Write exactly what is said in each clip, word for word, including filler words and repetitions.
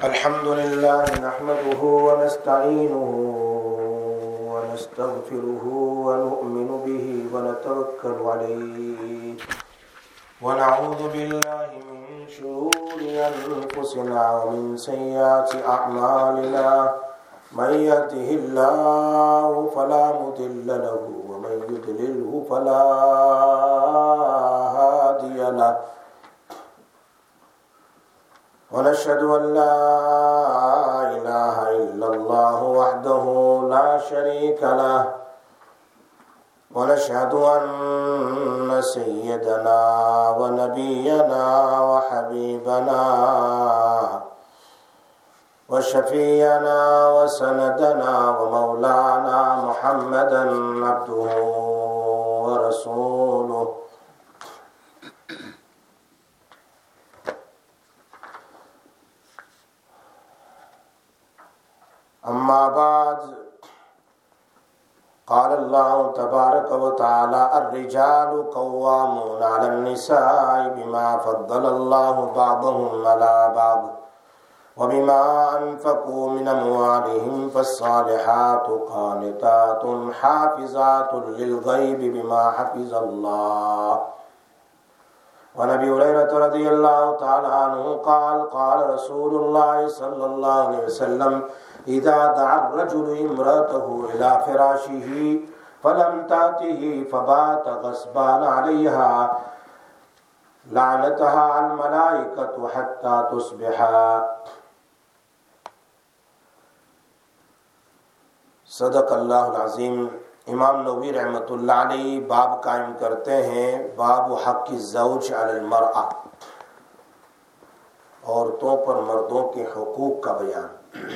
الحمد لله نحمده ونستعينه ونستغفره ونؤمن به ونتوكل عليه ونعوذ بالله من شرور أنفسنا ومن سيئات أعمالنا من يهده الله فلا مضل له ومن يضلله فلا هادي له ونشهد أن لا إله إلا الله وحده لا شريك له ونشهد أن سيدنا ونبينا وحبيبنا وشفيعنا وسندنا ومولانا محمدا عبده ورسوله أما بعد قال الله تبارك وتعالى الرجال قوامون على النساء بما فضل الله بعضهم على بعض وبما أنفقوا من أموالهم فالصالحات قانتات حافظات للغيب بما حفظ الله وعن أبي هريرة رضي الله تعالى عنه قال قال رسول الله صلى الله عليه وسلم إذا دعا الرجل امرأته إلى فراشه فلم تأته فبات غصبان عليها لعنتها الملائكة حتى تصبح. صدق اللہ العظیم. امام نووی رحمۃ اللہ علیہ باب قائم کرتے ہیں باب حق الزوج علی المرأة، عورتوں پر مردوں کے حقوق کا بیان.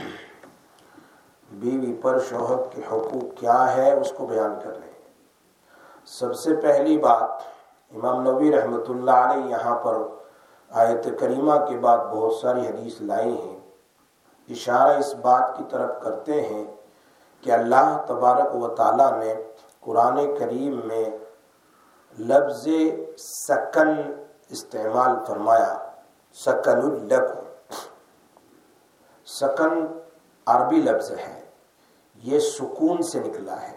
بیوی پر شوہر کے حقوق کیا ہے اس کو بیان کر رہے ہیں. سب سے پہلی بات امام نووی رحمۃ اللہ علیہ یہاں پر آیت کریمہ کے بعد بہت ساری حدیث لائی ہیں. اشارہ اس بات کی طرف کرتے ہیں کہ اللہ تبارک و تعالی نے قرآن کریم میں لفظ سکن استعمال فرمایا. سکن لکم، سکن عربی لفظ ہے، یہ سکون سے نکلا ہے.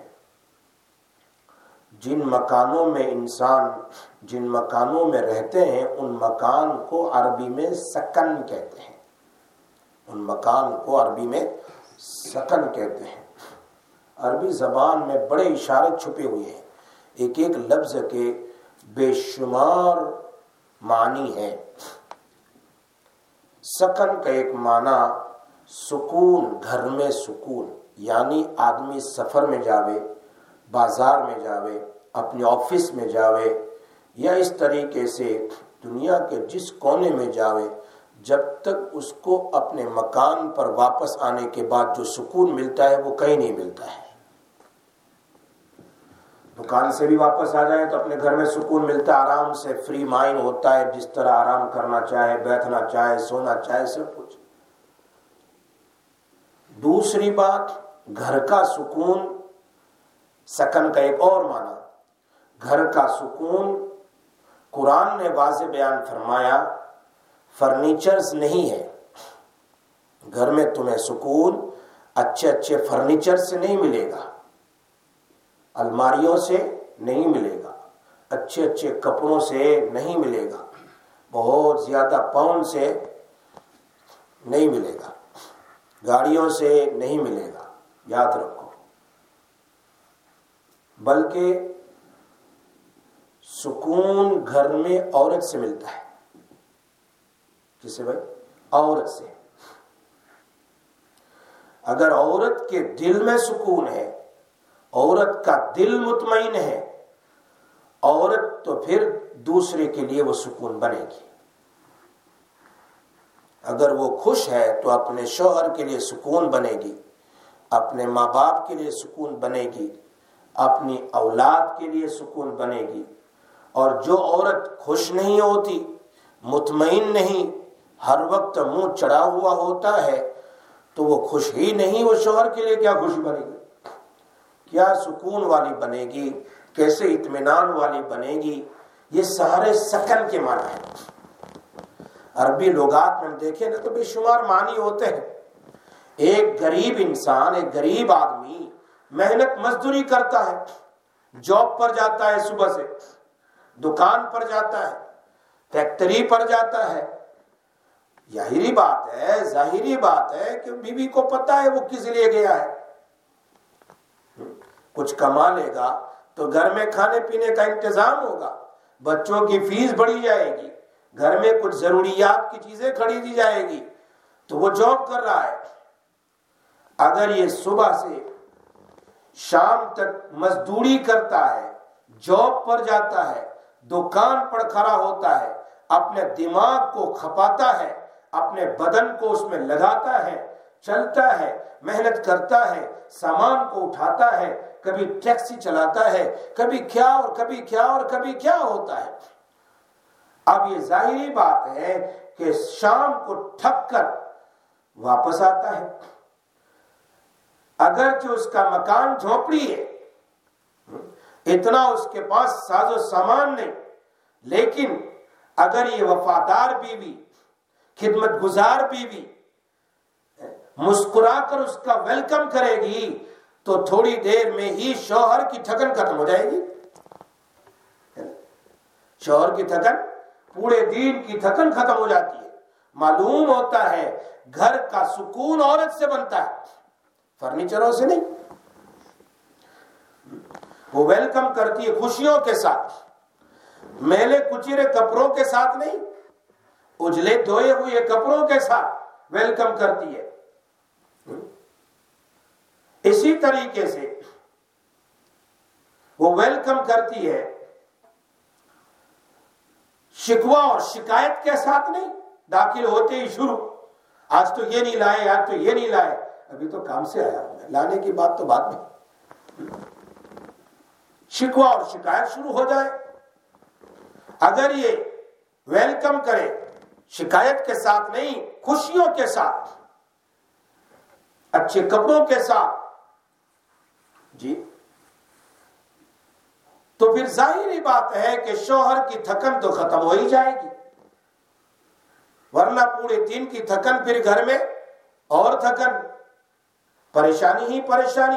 جن مکانوں میں انسان جن مکانوں میں رہتے ہیں ان مکان کو عربی میں سکن کہتے ہیں. ان مکان کو عربی میں سکن کہتے ہیں. عربی زبان میں بڑے اشارے چھپے ہوئے ہیں. ایک ایک لفظ کے بے شمار معنی ہیں. سکن کا ایک معنی سکون، گھر میں سکون، یعنی آدمی سفر میں جاوے، بازار میں جاوے، اپنے آفس میں جاوے، یا اس طریقے سے دنیا کے جس کونے میں جاوے، جب تک اس کو اپنے مکان پر واپس آنے کے بعد جو سکون ملتا ہے وہ کہیں نہیں ملتا ہے. دکان سے بھی واپس آ جائے تو اپنے گھر میں سکون ملتا ہے، آرام سے فری مائنڈ ہوتا ہے، جس طرح آرام کرنا چاہے، بیٹھنا چاہے، سونا چاہے، سب کچھ. دوسری بات گھر کا سکون، سکن کا ایک اور معنی گھر کا سکون. قرآن نے واضح بیان فرمایا فرنیچرز نہیں ہے. گھر میں تمہیں سکون اچھے اچھے فرنیچر سے نہیں ملے گا، الماریوں سے نہیں ملے گا، اچھے اچھے کپڑوں سے نہیں ملے گا، بہت زیادہ پاؤنڈ سے نہیں ملے گا، گاڑیوں سے نہیں ملے گا. یاد رکھو، بلکہ سکون گھر میں عورت سے ملتا ہے. جسے بھائی عورت سے، اگر عورت کے دل میں سکون ہے، عورت کا دل مطمئن ہے، عورت تو پھر دوسرے کے لیے وہ سکون بنے گی. اگر وہ خوش ہے تو اپنے شوہر کے لیے سکون بنے گی، اپنے ماں باپ کے لیے سکون بنے گی، اپنی اولاد کے لیے سکون بنے گی. اور جو عورت خوش نہیں ہوتی، مطمئن نہیں، ہر وقت منہ چڑھا ہوا ہوتا ہے، تو وہ خوش ہی نہیں، وہ شوہر کے لیے کیا خوشی بنے گی، کیا سکون والی بنے گی، کیسے اطمینان والی بنے گی. یہ سارے سکن کے معنی ہیں. عربی لغات میں دیکھیں نا تو بے شمار معنی ہوتے ہیں. ایک غریب انسان، ایک غریب آدمی محنت مزدوری کرتا ہے، جاب پر جاتا ہے، صبح سے دکان پر جاتا ہے، فیکٹری پر جاتا ہے. ظاہری بات ہے ظاہری بات ہے کہ بیوی کو پتا ہے وہ کس لیے گیا ہے. کچھ کما لے گا تو گھر میں کھانے پینے کا انتظام ہوگا، بچوں کی فیس بڑھی جائے گی، گھر میں کچھ ضروریات کی چیزیں خریدی جائے گی، تو وہ جاب کر رہا ہے. اگر یہ صبح سے شام تک مزدوری کرتا ہے، جاب پر جاتا ہے، دکان پر کھڑا ہوتا ہے، اپنے دماغ کو کھپاتا ہے، اپنے بدن کو اس میں لگاتا ہے، چلتا ہے، محنت کرتا ہے، سامان کو اٹھاتا ہے، کبھی ٹیکسی چلاتا ہے، کبھی کیا اور کبھی کیا اور کبھی کیا ہوتا ہے. اب یہ ظاہری بات ہے کہ شام کو تھک کر واپس آتا ہے. اگرچہ اس کا مکان جھونپڑی ہے، اتنا اس کے پاس ساز و سامان نہیں، لیکن اگر یہ وفادار بیوی، خدمت گزار بیوی مسکرا کر اس کا ویلکم کرے گی تو تھوڑی دیر میں ہی شوہر کی تھکن ختم ہو جائے گی. شوہر کی تھکن، پورے دن کی تھکن ختم ہو جاتی ہے. معلوم ہوتا ہے گھر کا سکون عورت سے بنتا ہے، فرنیچروں سے نہیں. وہ ویلکم کرتی ہے خوشیوں کے ساتھ، میلے کچیرے کپڑوں کے ساتھ نہیں، اجلے دھوئے ہوئے کپڑوں کے ساتھ ویلکم کرتی ہے. اسی طریقے سے وہ ویلکم کرتی ہے شکوہ اور شکایت کے ساتھ نہیں. داخل ہوتے ہی شروع، آج تو یہ نہیں لائے، آج تو یہ نہیں لائے، ابھی تو کام سے آیا ہوں میں، لانے کی بات تو بعد میں. شکوہ اور شکایت شروع ہو جائے. اگر یہ ویلکم کرے شکایت کے ساتھ نہیں، خوشیوں کے ساتھ، اچھے کپڑوں کے ساتھ، جی، تو پھر ظاہری بات ہے کہ شوہر کی تھکن تو ختم ہو ہی جائے گی. ورنہ پورے دن کی تھکن پھر گھر میں اور تھکن، پریشانی ہی پریشانی.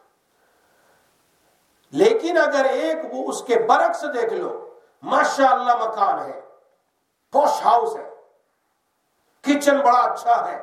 لیکن اگر ایک وہ اس کے برعکس دیکھ لو، ماشاءاللہ مکان ہے، پوش ہاؤس ہے، کچن بڑا اچھا ہے،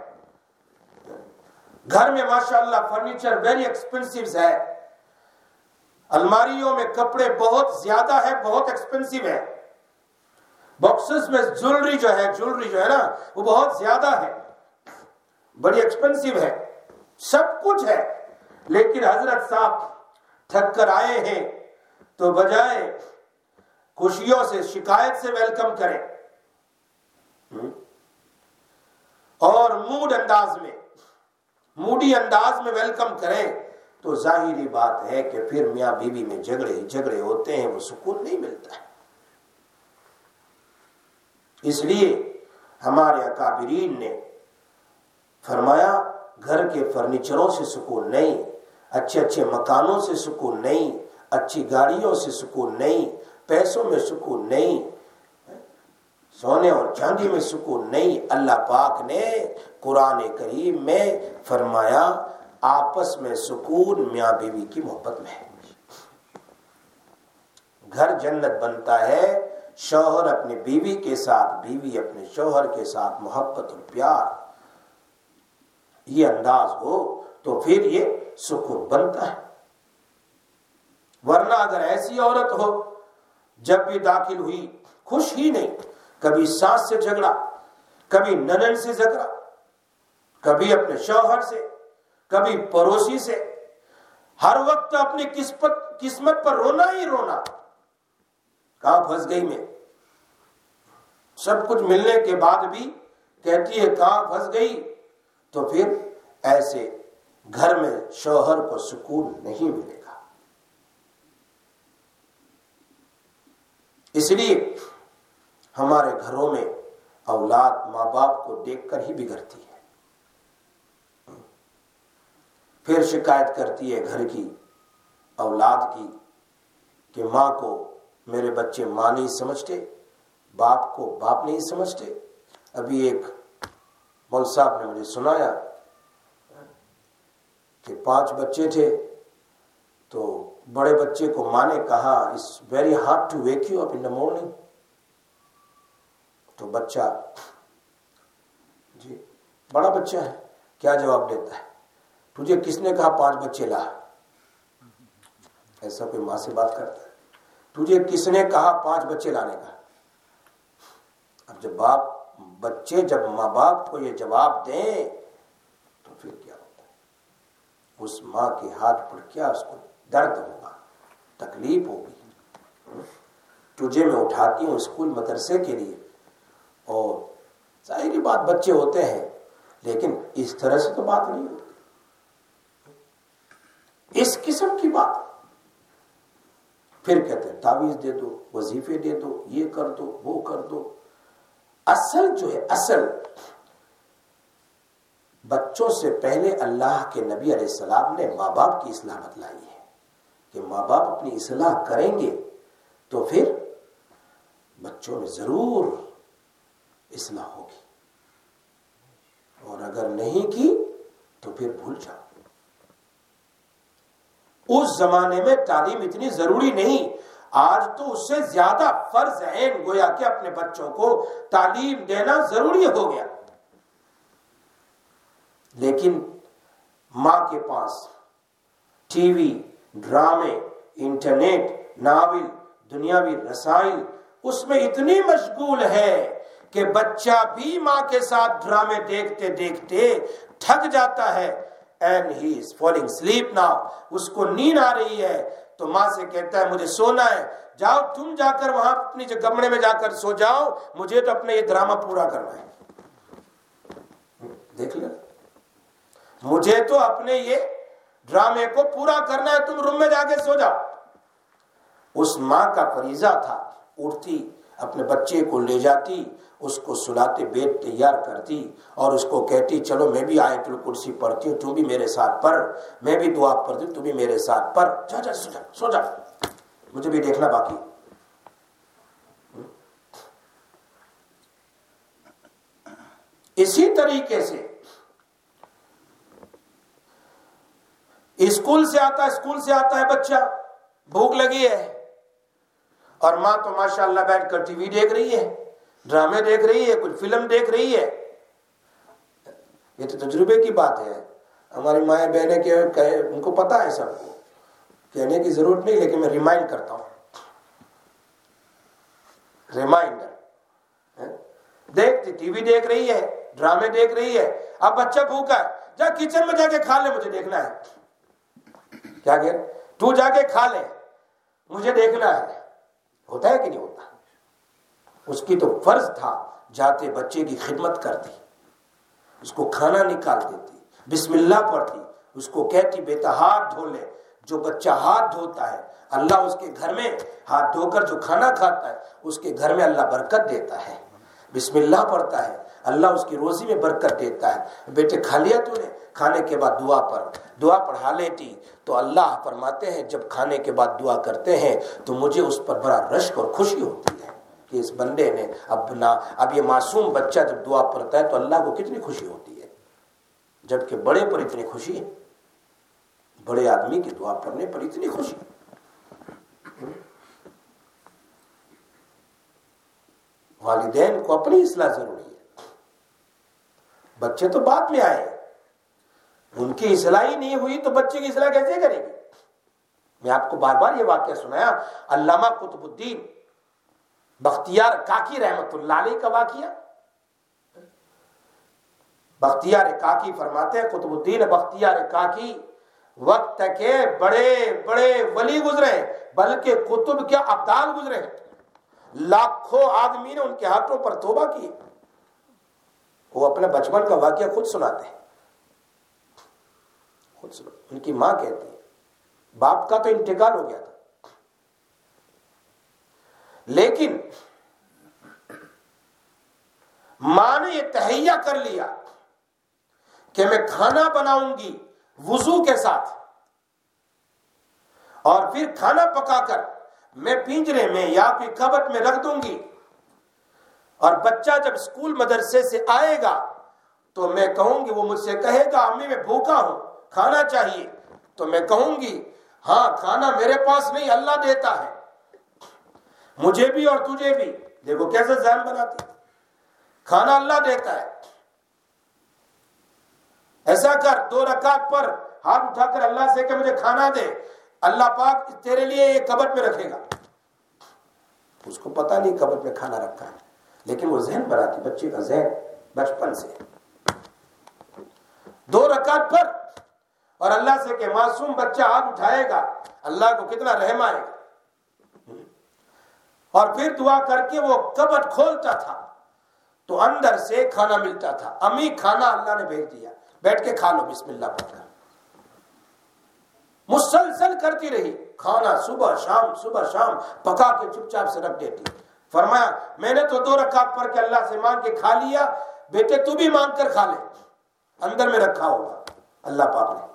گھر میں ماشاءاللہ فرنیچر ویری ایکسپینسیو ہے، الماریوں میں کپڑے بہت زیادہ ہے، بہت ایکسپینسیو ہے، باکسز میں جولری جو ہے جولری جو ہے نا وہ بہت زیادہ ہے، بڑی ایکسپینسیو ہے، سب کچھ ہے. لیکن حضرت صاحب تھک کر آئے ہیں تو بجائے خوشیوں سے شکایت سے ویلکم کریں اور موڈ انداز میں موڈی انداز میں ویلکم کریں تو ظاہری بات ہے کہ پھر میاں بیوی میں جھگڑے جھگڑے ہوتے ہیں، وہ سکون نہیں ملتا ہے. اس لیے ہمارے اکابرین نے فرمایا گھر کے فرنیچروں سے سکون نہیں، اچھے اچھے مکانوں سے سکون نہیں، اچھی گاڑیوں سے سکون نہیں، پیسوں میں سکون نہیں، سونے اور چاندی میں سکون نہیں. اللہ پاک نے قرآن کریم میں فرمایا آپس میں سکون میاں بیوی کی محبت میں ہے. گھر جنت بنتا ہے شوہر اپنی بیوی کے ساتھ، بیوی اپنے شوہر کے ساتھ محبت اور پیار، یہ انداز ہو تو پھر یہ سکون بنتا ہے. ورنہ اگر ایسی عورت ہو جب بھی داخل ہوئی خوش ہی نہیں، کبھی ساس سے جھگڑا، کبھی ننن سے جھگڑا، کبھی اپنے شوہر سے، کبھی پڑوسی سے، ہر وقت اپنی قسمت قسمت پر رونا ہی رونا، کہاں پھنس گئی میں، سب کچھ ملنے کے بعد بھی کہتی ہے کہاں پھنس گئی. تو پھر ایسے گھر میں شوہر کو سکون نہیں ملے گا. اس لیے ہمارے گھروں میں اولاد ماں باپ کو دیکھ کر ہی بگڑتی ہے، پھر شکایت کرتی ہے گھر کی اولاد کی کہ ماں کو میرے بچے ماں نہیں سمجھتے، باپ کو باپ نہیں سمجھتے، ابھی ایک مول صاحب نے مجھے سنایا کہ پانچ بچے تھے تو بڑے بچے کو ماں نے کہا it's very hard to wake you up in the morning. تو بچہ جی بڑا بچہ ہے کیا جواب دیتا ہے, تجھے کس نے کہا پانچ بچے لا؟ ایسا کوئی ماں سے بات کرتا ہے؟ تجھے کس نے کہا پانچ بچے لانے کا؟ اب جب باپ بچے جب ماں باپ کو یہ جواب دیں تو پھر کیا ہوتا ہے؟ اس ماں کے ہاتھ پر کیا اس کو درد ہوگا, تکلیف ہوگی. تجھے میں اٹھاتی ہوں اسکول مدرسے کے لیے, اور ظاہری بات بچے ہوتے ہیں لیکن اس طرح سے تو بات نہیں ہوتی, اس قسم کی بات. پھر کہتے ہیں تعویذ دے دو, وظیفے دے دو, یہ کر دو, وہ کر دو. اصل جو ہے اصل بچوں سے پہلے اللہ کے نبی علیہ السلام نے ماں باپ کی اصلاح بتلائی ہے کہ ماں باپ اپنی اصلاح کریں گے تو پھر بچوں میں ضرور اصلاح ہوگی, اور اگر نہیں کی تو پھر بھول جاؤ. اس زمانے میں تعلیم اتنی ضروری نہیں, آج تو اس سے زیادہ فرض عین گویا کہ اپنے بچوں کو تعلیم دینا ضروری ہو گیا. لیکن ماں کے پاس ٹی وی, ڈرامے, انٹرنیٹ, ناول, دنیاوی رسائل اس میں اتنی مشغول ہے کہ بچہ بھی ماں کے ساتھ ڈرامے دیکھتے دیکھتے تھک جاتا ہے. And he is falling asleep now. اس کو نیند آ رہی ہے تو ماں سے کہتا ہے مجھے سونا ہے, جاؤ تم جا کر وہاں اپنی کمرے میں جا کر سو جاؤ, مجھے تو اپنے یہ ڈرامہ پورا کرنا ہے. دیکھ لیں, مجھے تو اپنے یہ ڈرامے کو پورا کرنا ہے, تم روم میں جا کے سو جاؤ. اس ماں کا فریضہ تھا, اٹھتی اپنے بچے کو لے جاتی, اس کو سلاتے بیڈ تیار کرتی اور اس کو کہتی چلو میں بھی آیت الکرسی پڑھتی ہوں, تم بھی میرے ساتھ پڑھ, میں بھی دعا پڑھتی ہوں, تم بھی میرے ساتھ پڑھ, جا جا سو جا سو جا, مجھے بھی دیکھنا باقی. اسی طریقے سے اسکول سے آتا ہے اسکول سے آتا ہے بچہ, بھوک لگی ہے, اور ماں تو ماشاءاللہ بیٹھ کر ٹی وی دیکھ رہی ہے, ڈرامے دیکھ رہی ہے, کچھ فلم دیکھ رہی ہے. یہ تو تجربے کی بات ہے, ہماری مائیں بہنیں کے ان کو پتا ہے, سب کو کہنے کی ضرورت نہیں, لیکن میں ریمائنڈ کرتا ہوں. ریمائنڈر, دیکھتی ٹی وی دیکھ رہی ہے, ڈرامے دیکھ رہی ہے, اب بچہ بھوکا ہے, جا کچن میں جا کے کھا لے, مجھے دیکھنا ہے. کیا کہ تو جا کے کھا لے, مجھے دیکھنا ہے. ہوتا ہے کہ نہیں ہوتا؟ اس کی تو فرض تھا, جاتے بچے کی خدمت کرتی, اس کو کھانا نکال دیتی, بسم اللہ پڑھتی, اس کو کہتی بیٹا ہاتھ دھو لے. جو بچہ ہاتھ دھوتا ہے اللہ اس کے گھر میں, ہاتھ دھو کر جو کھانا کھاتا ہے اس کے گھر میں اللہ برکت دیتا ہے. بسم اللہ پڑھتا ہے اللہ اس کی روزی میں برکت دیتا ہے. بیٹے کھا لیا تو نے, کھانے کے بعد دعا پڑھ, دعا پڑھا لیتی تو اللہ فرماتے ہیں جب کھانے کے بعد دعا کرتے ہیں تو مجھے اس پر بڑا رشک اور خوشی ہوتی ہے کہ اس بندے نے اب نہ, اب یہ معصوم بچہ جب دعا پڑھتا ہے تو اللہ کو کتنی خوشی ہوتی ہے, جبکہ بڑے پر اتنی خوشی ہے, بڑے آدمی کی دعا پڑھنے پر اتنی خوشی. والدین کو اپنی اصلاح ضروری ہے, بچے تو بعد میں آئے, ان کی اصلاح ہی نہیں ہوئی تو بچے کی اصلاح کیسے کرے گی؟ میں آپ کو بار بار یہ واقعہ سنایا, علامہ قطب الدین بختیار کاکی رحمت اللہ علیہ کا واقعہ. بختیار کاکی فرماتے ہیں, قطب الدین بختیار کاکی وقت کے بڑے بڑے ولی گزرے, بلکہ قطب کے ابدال گزرے, لاکھوں آدمی نے ان کے ہاتھوں پر توبہ کی. وہ اپنے بچپن کا واقعہ خود سناتے ہیں, خود سنا. ان کی ماں کہتی ہے باپ کا تو انتقال ہو گیا تھا, لیکن ماں نے یہ تہیہ کر لیا کہ میں کھانا بناؤں گی وضو کے ساتھ, اور پھر کھانا پکا کر میں پنجرے میں یا پھر کبٹ میں رکھ دوں گی, اور بچہ جب اسکول مدرسے سے آئے گا تو میں کہوں گی، وہ مجھ سے کہے گا امی میں بھوکا ہوں کھانا چاہیے، تو میں کہوں گی ہاں کھانا میرے پاس نہیں اللہ دیتا ہے، مجھے بھی اور تجھے بھی۔ دیکھو کیسے ذہن بناتی، کھانا اللہ دیتا ہے۔ ایسا کر، دو رکعت پر ہاتھ اٹھا کر اللہ سے کہ مجھے کھانا دے، اللہ پاک تیرے لیے یہ کبٹ میں رکھے گا۔ اس کو پتا نہیں کبٹ میں کھانا رکھا ہے، لیکن وہ ذہن بناتی، بچے کا ذہن بچپن سے۔ دو رکعت پر اور اللہ سے کہ معصوم بچہ ہاتھ اٹھائے گا، اللہ کو کتنا رحم آئے گا۔ اور پھر دعا کر کے وہ کبٹ کھولتا تھا تو اندر سے کھانا ملتا تھا، امی کھانا اللہ نے بھیج دیا، بیٹھ کے کھا لو بسم اللہ پڑھ کر۔ مسلسل کرتی رہی، کھانا صبح شام صبح شام پکا کے چپ چاپ سے رکھ دیتی۔ فرمایا میں نے تو دو رکعت پڑھ کے اللہ سے مانگ کے کھا لیا، بیٹے تو بھی مانگ کر کھا لے، اندر میں رکھا ہوگا اللہ پاک نے۔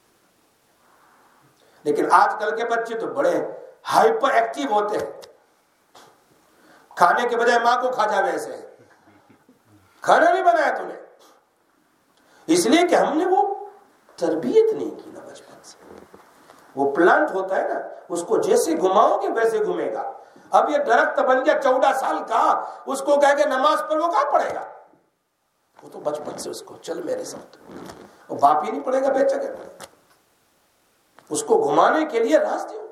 لیکن آج کل کے بچے تو بڑے ہائپر ایکٹیو ہوتے ہیں، کھانے کے بجائے ماں کو کھا جا ویسے ہے، کھانا نہیں بنایا تو نے، اس لیے کہ ہم نے وہ تربیت نہیں کی نا بچپن سے۔ وہ پلانٹ ہوتا ہے نا، اس کو جیسے گھماؤ گے ویسے گھومے گا۔ اب یہ درخت بن گیا چودہ سال کا، اس کو کہہ کے نماز پر وہ کہاں پڑھے گا؟ وہ تو بچپن سے اس کو چل میرے ساتھ، وہ باپ ہی نہیں پڑھے گا، بیچا کیا پڑھے گا؟ اس کو گھمانے کے لیے راستے ہو۔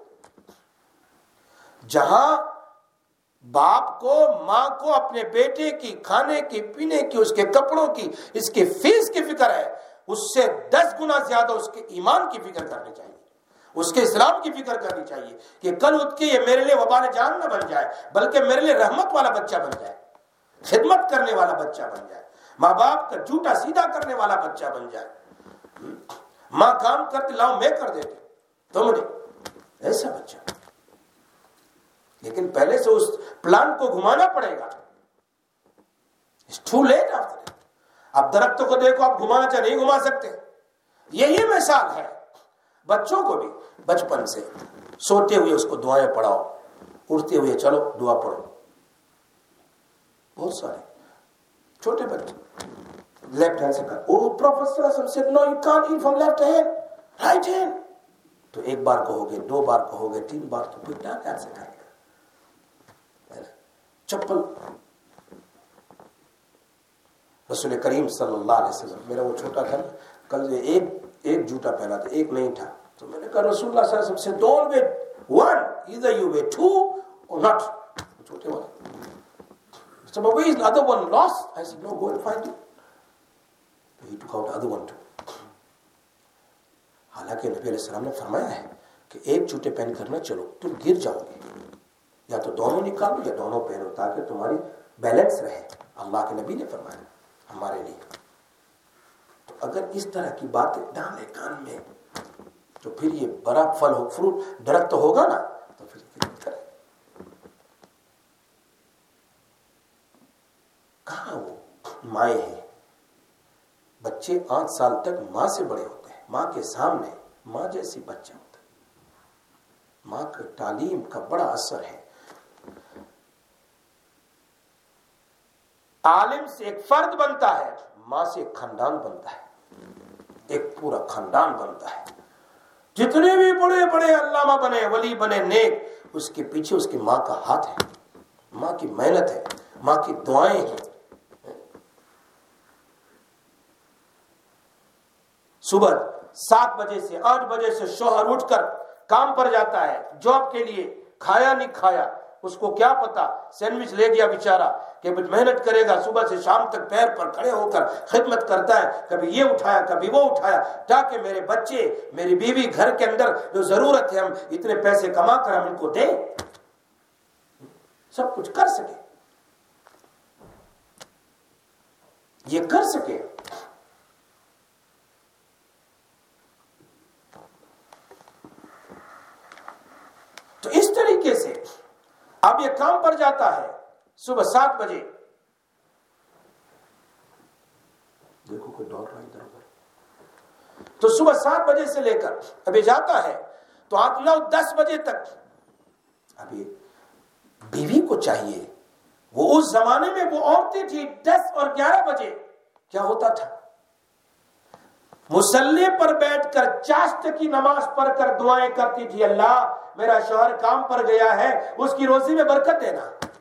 جہاں باپ کو ماں کو اپنے بیٹے کی کھانے کی پینے کی، اس کے کپڑوں کی، اس کے فیس کی فکر ہے، اس سے دس گنا زیادہ اس کے ایمان کی فکر کرنی چاہیے، اس کے اسلام کی فکر کرنی چاہیے کہ کل اٹھ کے یہ میرے لیے وبال جان نہ بن جائے، بلکہ میرے لیے رحمت والا بچہ بن جائے، خدمت کرنے والا بچہ بن جائے، ماں باپ کا جھوٹا سیدھا کرنے والا بچہ بن جائے۔ ماں کام کرتے لاؤ میں کر دیتے، تم نہیں، ایسا بچہ۔ لیکن پہلے سے اس پلانٹ کو گھمانا پڑے گا۔ It's too late after that۔ اب درختوں کو دیکھو، آپ گھمانا چاہے نہیں گھما سکتے۔ یہی مثال ہے بچوں کو بھی، بچپن سے سوتے ہوئے اس کو دعائیں پڑھاؤ، اٹھتے ہوئے چلو دعا پڑھو۔ بہت سارے چھوٹے بچے لیفٹ ہینڈ سے کہا، او پروفیسر صلی اللہ علیہ وسلم said no you can't eat from left hand right hand، تو ایک بار کہو گے، دو بار کہو گے، تین بار تو پھر ڈاک ہاتھ سے کھائے گا۔ چپل رسول کریم صلی اللہ علیہ وسلم، میرا وہ چھوٹا تھا کل ایک ایک جوتا پہنا تھا، ایک نہیں تھا، تو میں نے کہا رسول اللہ صلی اللہ علیہ وسلم سے don't wear one either you wear two or not، چھوٹے والا۔ So but where is the other one lost؟ I said no, go and find it۔ He took out the other one too۔ حالانکہ نبی علیہ السلام نے فرمایا ہے کہ ایک جوتے پہن کر نہ چلو، تم گر جاؤ گے، یا تو دونوں نکالو یا دونوں پہنو تاکہ تمہاری بیلنس رہے۔ اللہ کے نبی نے فرمایا ہمارے لیے۔ تو اگر اس طرح کی باتیں ڈالے کان میں تو پھر یہ بڑا پھل ہو، فروٹ درخت ہوگا نا، تو پھر خدمت کرے۔ کہاں وہ مائیں ہیں؟ بچے آٹھ سال تک ماں سے بڑے ہوتے ہیں، ماں کے سامنے ماں جیسی بچہ ہوتا ہے۔ ماں کا تعلیم کا بڑا اثر ہے۔ عالم سے ایک فرد بنتا ہے، ماں سے ایک خاندان بنتا ہے، ایک پورا خاندان بنتا ہے۔ جتنے بھی بڑے بڑے علامہ بنے، ولی بنے، نیک، اس کے پیچھے اس کی ماں کا ہاتھ ہے، ماں کی محنت ہے، ماں کی دعائیں ہیں۔ صبح سات بجے سے آٹھ بجے سے شوہر اٹھ کر کام پر جاتا ہے، جاب کے لیے، کھایا نہیں کھایا اس کو کیا پتا، سینڈوچ لے گیا بیچارہ کہ محنت کرے گا، صبح سے شام تک پیر پر کھڑے ہو کر خدمت کرتا ہے، کبھی یہ اٹھایا کبھی وہ اٹھایا، تاکہ میرے بچے میری بیوی گھر کے اندر جو ضرورت ہے ہم اتنے پیسے کما کر ہم ان کو دیں، سب کچھ کر سکے، یہ کر سکے۔ تو اس طریقے سے اب یہ کام پر جاتا ہے صبح سات بجے، دیکھو کوئی دوڑ رہا ادھر ادھر، تو صبح سات بجے سے لے کر ابھی جاتا ہے تو آپ لو دس بجے تک۔ ابھی بیوی کو چاہیے وہ اس زمانے میں وہ عورتیں تھی دس اور گیارہ بجے کیا ہوتا تھا، مصلی پر بیٹھ کر چاشت کی نماز پڑھ کر دعائیں کرتی تھی، اللہ میرا شوہر کام پر گیا ہے اس کی روزی میں برکت دینا۔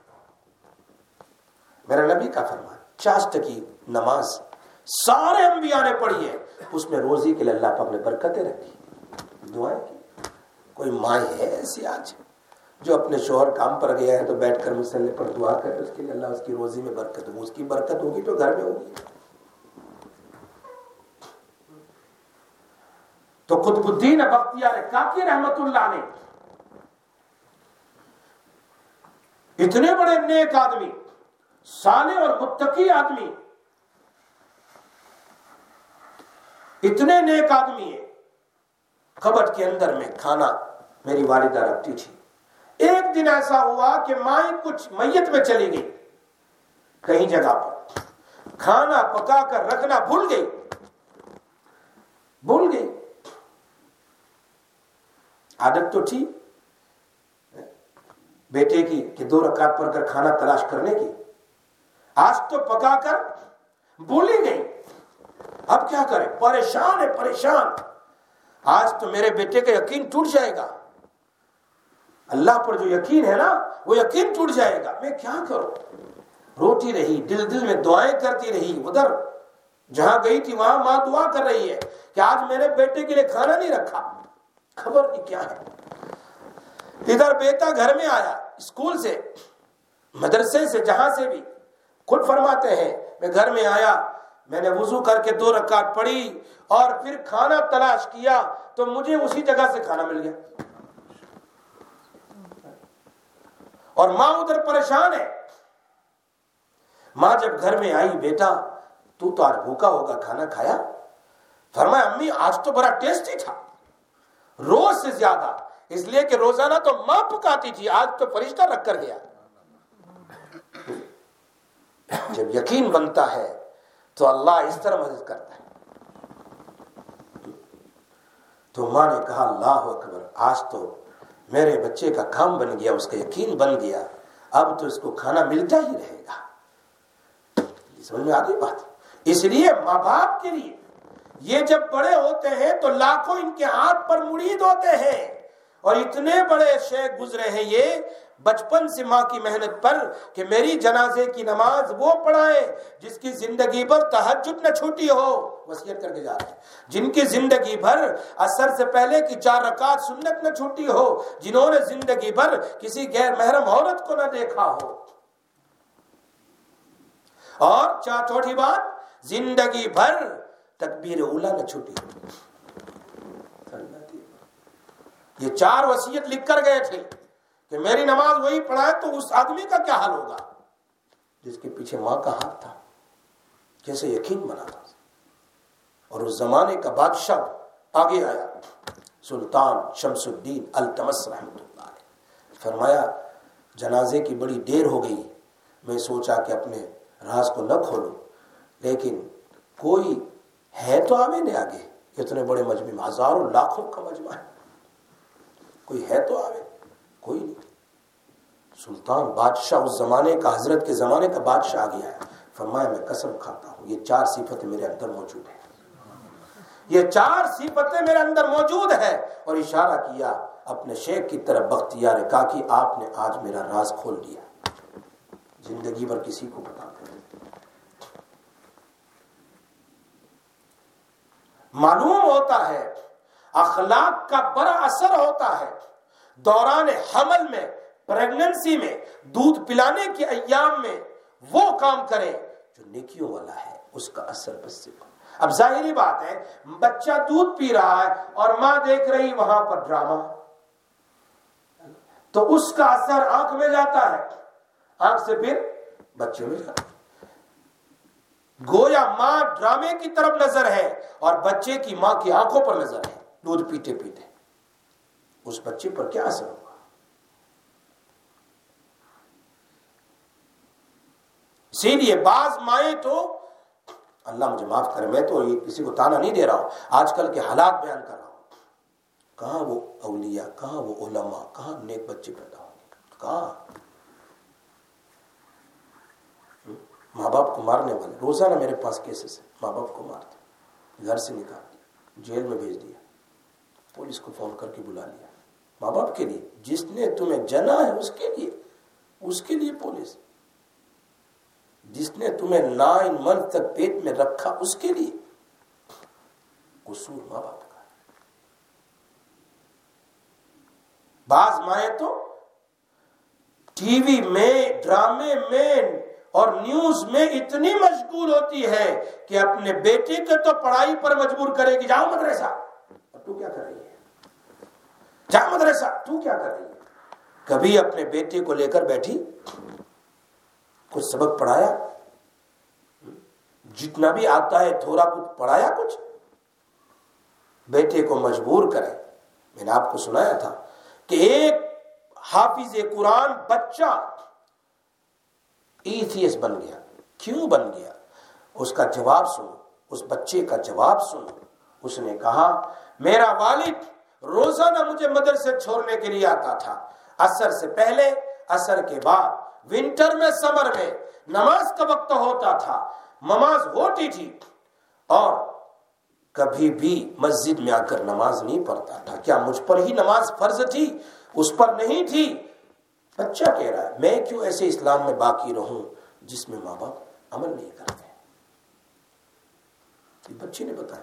میرا نبی کا فرمان، چاشت کی نماز سارے انبیاء نے پڑھی ہے، اس میں روزی کے لیے اللہ پاک نے برکتیں رکھی، دعائیں کی۔ کوئی ماں ہے ایسی آج جو اپنے شوہر کام پر گیا ہے تو بیٹھ کر مصلی پر دعا کرے اس کے لیے اللہ اس کی روزی میں برکت ہو، اس کی برکت ہوگی تو گھر میں ہوگی۔ تو قطب الدین بختیار کاکی رحمت اللہ نے اتنے بڑے نیک آدمی، صالح اور متقی آدمی، اتنے نیک آدمی ہیں، کبٹ کے اندر میں کھانا میری والدہ رکھتی تھی۔ ایک دن ایسا ہوا کہ مائیں کچھ میت میں چلی گئی، کہیں جگہ پر کھانا پکا کر رکھنا بھول گئی بھول گئی عادت تو تھی بیٹے کی کہ دو رکعت پڑھ کر کھانا تلاش کرنے کی، آج تو پکا کر بھول ہی گئی۔ اب کیا کرے، پریشان ہے پریشان، آج تو میرے بیٹے کا یقین ٹوٹ جائے گا، اللہ پر جو یقین ہے نا وہ یقین ٹوٹ جائے گا، میں کیا کروں۔ روتی رہی، دل دل میں دعائیں کرتی رہی، ادھر جہاں گئی تھی وہاں ماں دعا کر رہی ہے کہ آج میرے بیٹے کے لیے کھانا نہیں رکھا، خبر نہیں کیا ہے۔ ادھر بیٹا گھر میں آیا، اسکول سے مدرسے سے جہاں سے بھی، خود فرماتے ہیں میں گھر میں آیا، میں نے وضو کر کے دو رکعت پڑھی اور پھر کھانا تلاش کیا تو مجھے اسی جگہ سے کھانا مل گیا، اور ماں ادھر پریشان ہے۔ ماں جب گھر میں آئی، بیٹا تو تو آج بھوکا ہوگا، کھانا کھایا؟ فرمایا امی آج تو بڑا ٹیسٹی تھا، روز سے زیادہ، اس لیے کہ روزانہ تو ماں پکاتی تھی، آج تو فرشتہ رکھ کر گیا۔ جب یقین بنتا ہے تو اللہ اس طرح مدد کرتا ہے۔ تو ماں نے کہا اللہ اکبر، آج تو میرے بچے کا کام بن گیا، اس کا یقین بن گیا، اب تو اس کو کھانا ملتا ہی رہے گا۔ سمجھ میں آ گئی بات؟ اس لیے ماں باپ کے لیے یہ جب بڑے ہوتے ہیں تو لاکھوں ان کے ہاتھ پر مرید ہوتے ہیں، اور اتنے بڑے شیخ گزرے ہیں یہ بچپن سے ماں کی محنت پر کہ میری جنازے کی نماز وہ پڑھائے جس کی زندگی بھر تہجد نہ چھوٹی ہو، وصیت کر کے جا رہے ہیں، جن کی زندگی بھر عصر سے پہلے کی چار رکعت سنت نہ چھوٹی ہو، جنہوں نے زندگی بھر کسی غیر محرم عورت کو نہ دیکھا ہو، اور چار چوتھی بات زندگی بھر تکبیر اولا نہ چھوٹی ہو۔ یہ چار وصیت لکھ کر گئے تھے کہ میری نماز وہی پڑھائے، تو اس آدمی کا کیا حال ہوگا جس کے پیچھے ماں کا ہاتھ تھا، کیسے یقین بنا تھا۔ اور اس زمانے کا بادشاہ آگے آیا، سلطان شمس الدین التمس رحمۃ اللہ علیہ، فرمایا جنازے کی بڑی دیر ہو گئی، میں سوچا کہ اپنے راز کو نہ کھولوں، لیکن کوئی ہے تو آوے نہیں آگے، اتنے بڑے مجمع میں ہزاروں لاکھوں کا مجمع ہے، کوئی ہے تو آوے، کوئی نہیں۔ سلطان بادشاہ اس زمانے کا، حضرت کے زمانے کا بادشاہ آ گیا ہے، فرمایا میں قسم کھاتا ہوں یہ چار صفتیں میرے اندر موجود ہیں، یہ چار صفتیں میرے اندر موجود ہیں، اور اشارہ کیا اپنے شیخ کی طرف بختیار کاکی، آپ نے آج میرا راز کھول دیا، زندگی بھر کسی کو بتا دیں۔ معلوم ہوتا ہے اخلاق کا بڑا اثر ہوتا ہے دوران حمل میں، پریگننسی میں، دودھ پلانے کے ایام میں، وہ کام کرے جو نیکیوں والا ہے، اس کا اثر بس سے۔ اب ظاہری بات ہے بچہ دودھ پی رہا ہے اور ماں دیکھ رہی وہاں پر ڈرامہ، تو اس کا اثر آنکھ میں جاتا ہے، آنکھ سے پھر بچے میں جاتا ہے۔ گویا ماں ڈرامے کی طرف نظر ہے اور بچے کی ماں کی آنکھوں پر نظر ہے، دودھ پیتے پیتے اس بچے پر کیا اثر ہوگا۔ اسی لیے بعض مائیں تو، اللہ مجھے معاف کرے، میں تو یہ کسی کو تانا نہیں دے رہا ہوں، آج کل کے حالات بیان کر رہا ہوں، کہاں وہ اولیاء، کہاں وہ علماء، کہاں نیک بچے پیدا ہوں گے، کہاں ماں باپ کو مارنے والے روزانہ میرے پاس کیسز ہیں، ماں باپ کو مارتے، گھر سے نکال دیا، جیل میں بھیج دیا، پولیس کو فون کر کے بلا لیا، ماں باپ کے لیے، جس نے تمہیں جنا ہے اس کے لیے، اس کے لیے پولیس، جس نے تمہیں نائن منتھ تک پیٹ میں رکھا اس کے لیے، قصور ماں باپ کا۔ بعض مائیں تو ٹی وی میں، ڈرامے میں اور نیوز میں اتنی مشغول ہوتی ہے کہ اپنے بیٹے کو تو پڑھائی پر مجبور کرے گی، جاؤ مدرسہ، اور تو کیا کر رہی ہے؟ جاؤ مدرسہ، تو کیا کر رہی ہے؟ کبھی اپنے بیٹے کو لے کر بیٹھی، کچھ سبق پڑھایا؟ جتنا بھی آتا ہے تھوڑا کچھ پڑھایا؟ کچھ بیٹے کو مجبور کرے۔ میں نے آپ کو سنایا تھا کہ ایک حافظ قرآن بچہ ایتھیسٹ بن گیا۔ کیوں بن گیا؟ اس کا جواب سنو، اس بچے کا جواب سنو۔ اس نے کہا میرا والد روزانہ مجھے مدرسے چھوڑنے کے لیے آتا تھا، عصر سے پہلے، عصر کے بعد، ونٹر میں، سمر میں، نماز کا وقت ہوتا تھا، نماز ہوتی تھی، اور کبھی بھی مسجد میں آ کر نماز نہیں پڑھتا تھا۔ کیا مجھ پر ہی نماز فرض تھی؟ اس پر نہیں تھی۔ بچہ کہہ رہا ہے میں کیوں ایسے اسلام میں باقی رہوں جس میں ماں باپ عمل نہیں کرتے؟ یہ بچے نے بتایا۔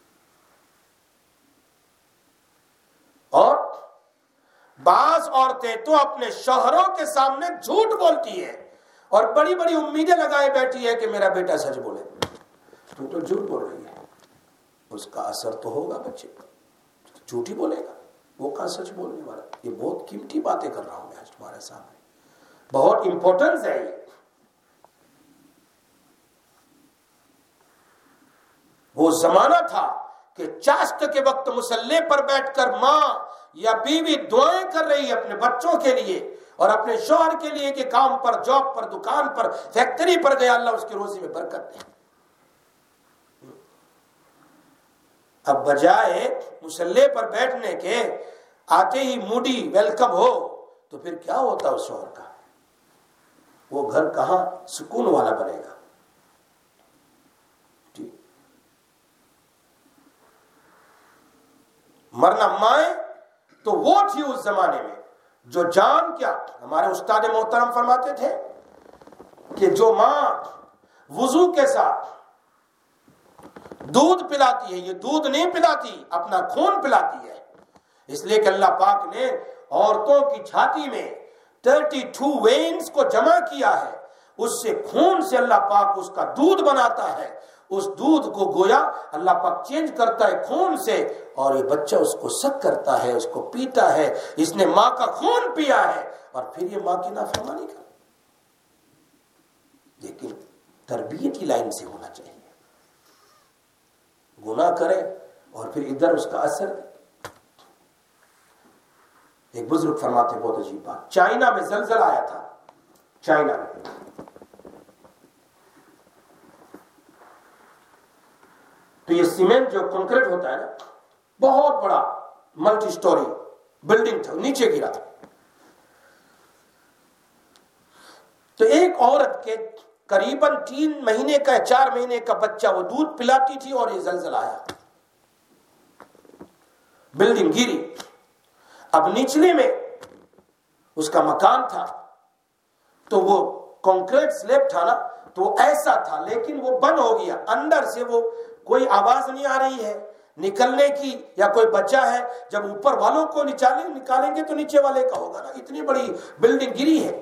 اور بعض عورتیں تو اپنے شوہروں کے سامنے جھوٹ بولتی ہے اور بڑی بڑی امیدیں لگائے بیٹھی ہے کہ میرا بیٹا سچ بولے۔ تو تو جھوٹ بول رہی ہے، اس کا اثر تو ہوگا بچے پر، جھوٹ ہی بولے گا، وہ کہاں سچ بولنے والا۔ یہ بہت قیمتی باتیں کر رہا ہوں میں آج تمہارے سامنے، بہت امپورٹنس ہے یہ۔ وہ زمانہ تھا کہ چاشت کے وقت مصلی پر بیٹھ کر ماں یا بیوی دعائیں کر رہی ہے اپنے بچوں کے لیے اور اپنے شوہر کے لیے کہ کام پر، جاب پر، دکان پر، فیکٹری پر گیا، اللہ اس کی روزی میں برکت دے۔ اب بجائے مصلی پر بیٹھنے کے آتے ہی موڈی ویلکم ہو تو پھر کیا ہوتا اس شوہر کا؟ وہ گھر کہاں سکون والا بنے گا؟ مرنا مائیں تو وہ تھی اس زمانے میں جو جان کیا، ہمارے استاد محترم فرماتے تھے کہ جو ماں وضو کے ساتھ دودھ پلاتی ہے، یہ دودھ نہیں پلاتی، اپنا خون پلاتی ہے، اس لیے کہ اللہ پاک نے عورتوں کی چھاتی میں تھرٹی ٹو وینز کو جمع کیا ہے، اس سے خون سے اللہ پاک اس کا دودھ بناتا ہے، اس دودھ کو گویا اللہ پاک چینج کرتا ہے خون سے، اور یہ بچہ اس کو سک کرتا ہے، اس کو پیتا ہے، اس نے ماں کا خون پیا ہے، اور پھر یہ ماں کی نافرمانی کرے۔ لیکن تربیت کی لائن سے ہونا چاہیے، گناہ کرے اور پھر ادھر اس کا اثر دے۔ ایک بزرگ فرماتے بہت عجیب بات، چائنا میں زلزلہ آیا تھا، چائنا میں تو یہ سیمنٹ جو کنکریٹ ہوتا ہے نا، بہت بڑا ملٹی سٹوری بلڈنگ تھا، نیچے گرا۔ تو ایک عورت کے قریباً تین مہینے کا چار مہینے کا بچہ وہ دودھ پلاتی تھی اور یہ زلزلہ آیا، بلڈنگ گری۔ اب نچلے میں اس کا مکان تھا تو وہ کنکریٹ سلیب تھا نا، تو وہ ایسا تھا، لیکن وہ بند ہو گیا، اندر سے وہ کوئی آواز نہیں آ رہی ہے نکلنے کی، یا کوئی بچہ ہے، جب اوپر والوں کو نچالیں نکالیں گے تو نیچے والے کا ہوگا نا، اتنی بڑی بلڈنگ گری ہے۔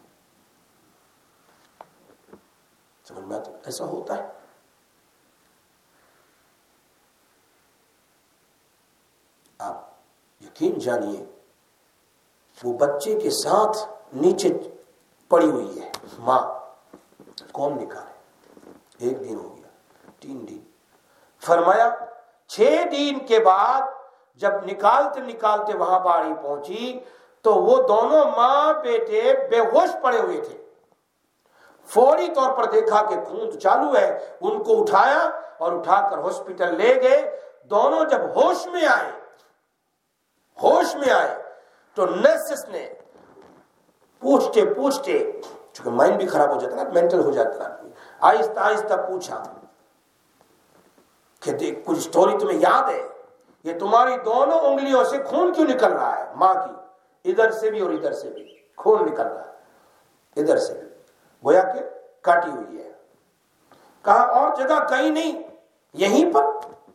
سمجھ میں آتا ایسا ہوتا ہے۔ آپ یقین جانیے وہ بچے کے ساتھ نیچے پڑی ہوئی ہے ماں، کون نکالے؟ ایک دن ہو گیا، تین دن، فرمایا چھ دن کے بعد جب نکالتے نکالتے وہاں باڑی پہنچی تو وہ دونوں ماں بیٹے بے ہوش پڑے ہوئے تھے۔ فوری طور پر دیکھا کہ خون چالو ہے، ان کو اٹھایا اور اٹھا کر ہاسپٹل لے گئے۔ دونوں جب ہوش میں آئے ہوش میں آئے تو نرسز نے پوچھتے پوچھتے چونکہ مائنڈ بھی خراب ہو جاتا ہے، مینٹل ہو جاتا ہے. آہستہ آہستہ پوچھا کہ دیکھ کچھ سٹوری تمہیں یاد ہے، یہ تمہاری دونوں انگلیوں سے خون کیوں نکل رہا ہے؟ ماں کی ادھر سے بھی اور ادھر سے بھی خون نکل رہا ہے، ادھر سے بھی گویا کہ کاٹی ہوئی ہے. کہا اور جگہ کہیں نہیں، یہیں پر.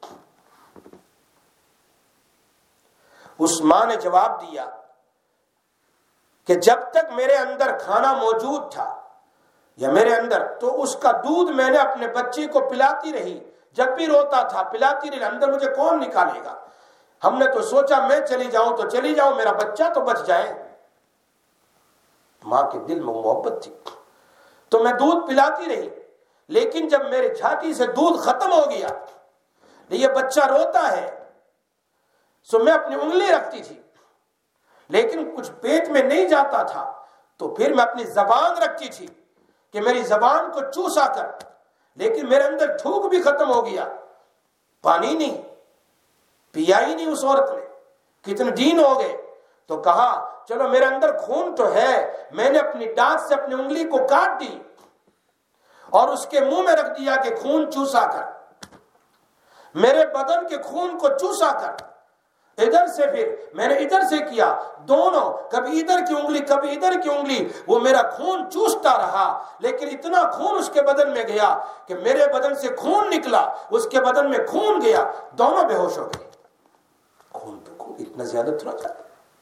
اس ماں نے جواب دیا کہ جب تک میرے اندر کھانا موجود تھا یا میرے اندر، تو اس کا دودھ میں نے اپنے بچے کو پلاتی رہی، جب بھی روتا تھا پلاتی رہی. اندر مجھے کون نکالے گا؟ ہم نے تو سوچا میں چلی جاؤں تو چلی جاؤں، میرا بچہ تو بچ جائے. ماں کے دل میں محبت تھی تو میں دودھ پلاتی رہی، لیکن جب میرے چھاتی سے دودھ ختم ہو گیا، یہ بچہ روتا ہے، سو میں اپنی انگلی رکھتی تھی، لیکن کچھ پیٹ میں نہیں جاتا تھا، تو پھر میں اپنی زبان رکھتی تھی کہ میری زبان کو چوسا کر، لیکن میرے اندر تھوک بھی ختم ہو گیا. پانی نہیں پیا ہی نہیں اس عورت نے. کتنے دن ہو گئے؟ تو کہا چلو میرے اندر خون تو ہے، میں نے اپنی دانت سے اپنی انگلی کو کاٹ دی اور اس کے منہ میں رکھ دیا کہ خون چوسا کر. میرے بدن کے خون کو چوسا کر، ادھر سے پھر میں نے ادھر سے کیا، دونوں کبھی ادھر کی انگلی کبھی ادھر کی انگلی، وہ میرا خون چوستا رہا، لیکن اتنا خون اس کے بدن میں گیا کہ میرے بدن سے خون نکلا، اس کے بدن میں خون گیا، دونوں بے ہوش ہو گئے. خون تو خون اتنا زیادہ تھوڑا جاتا.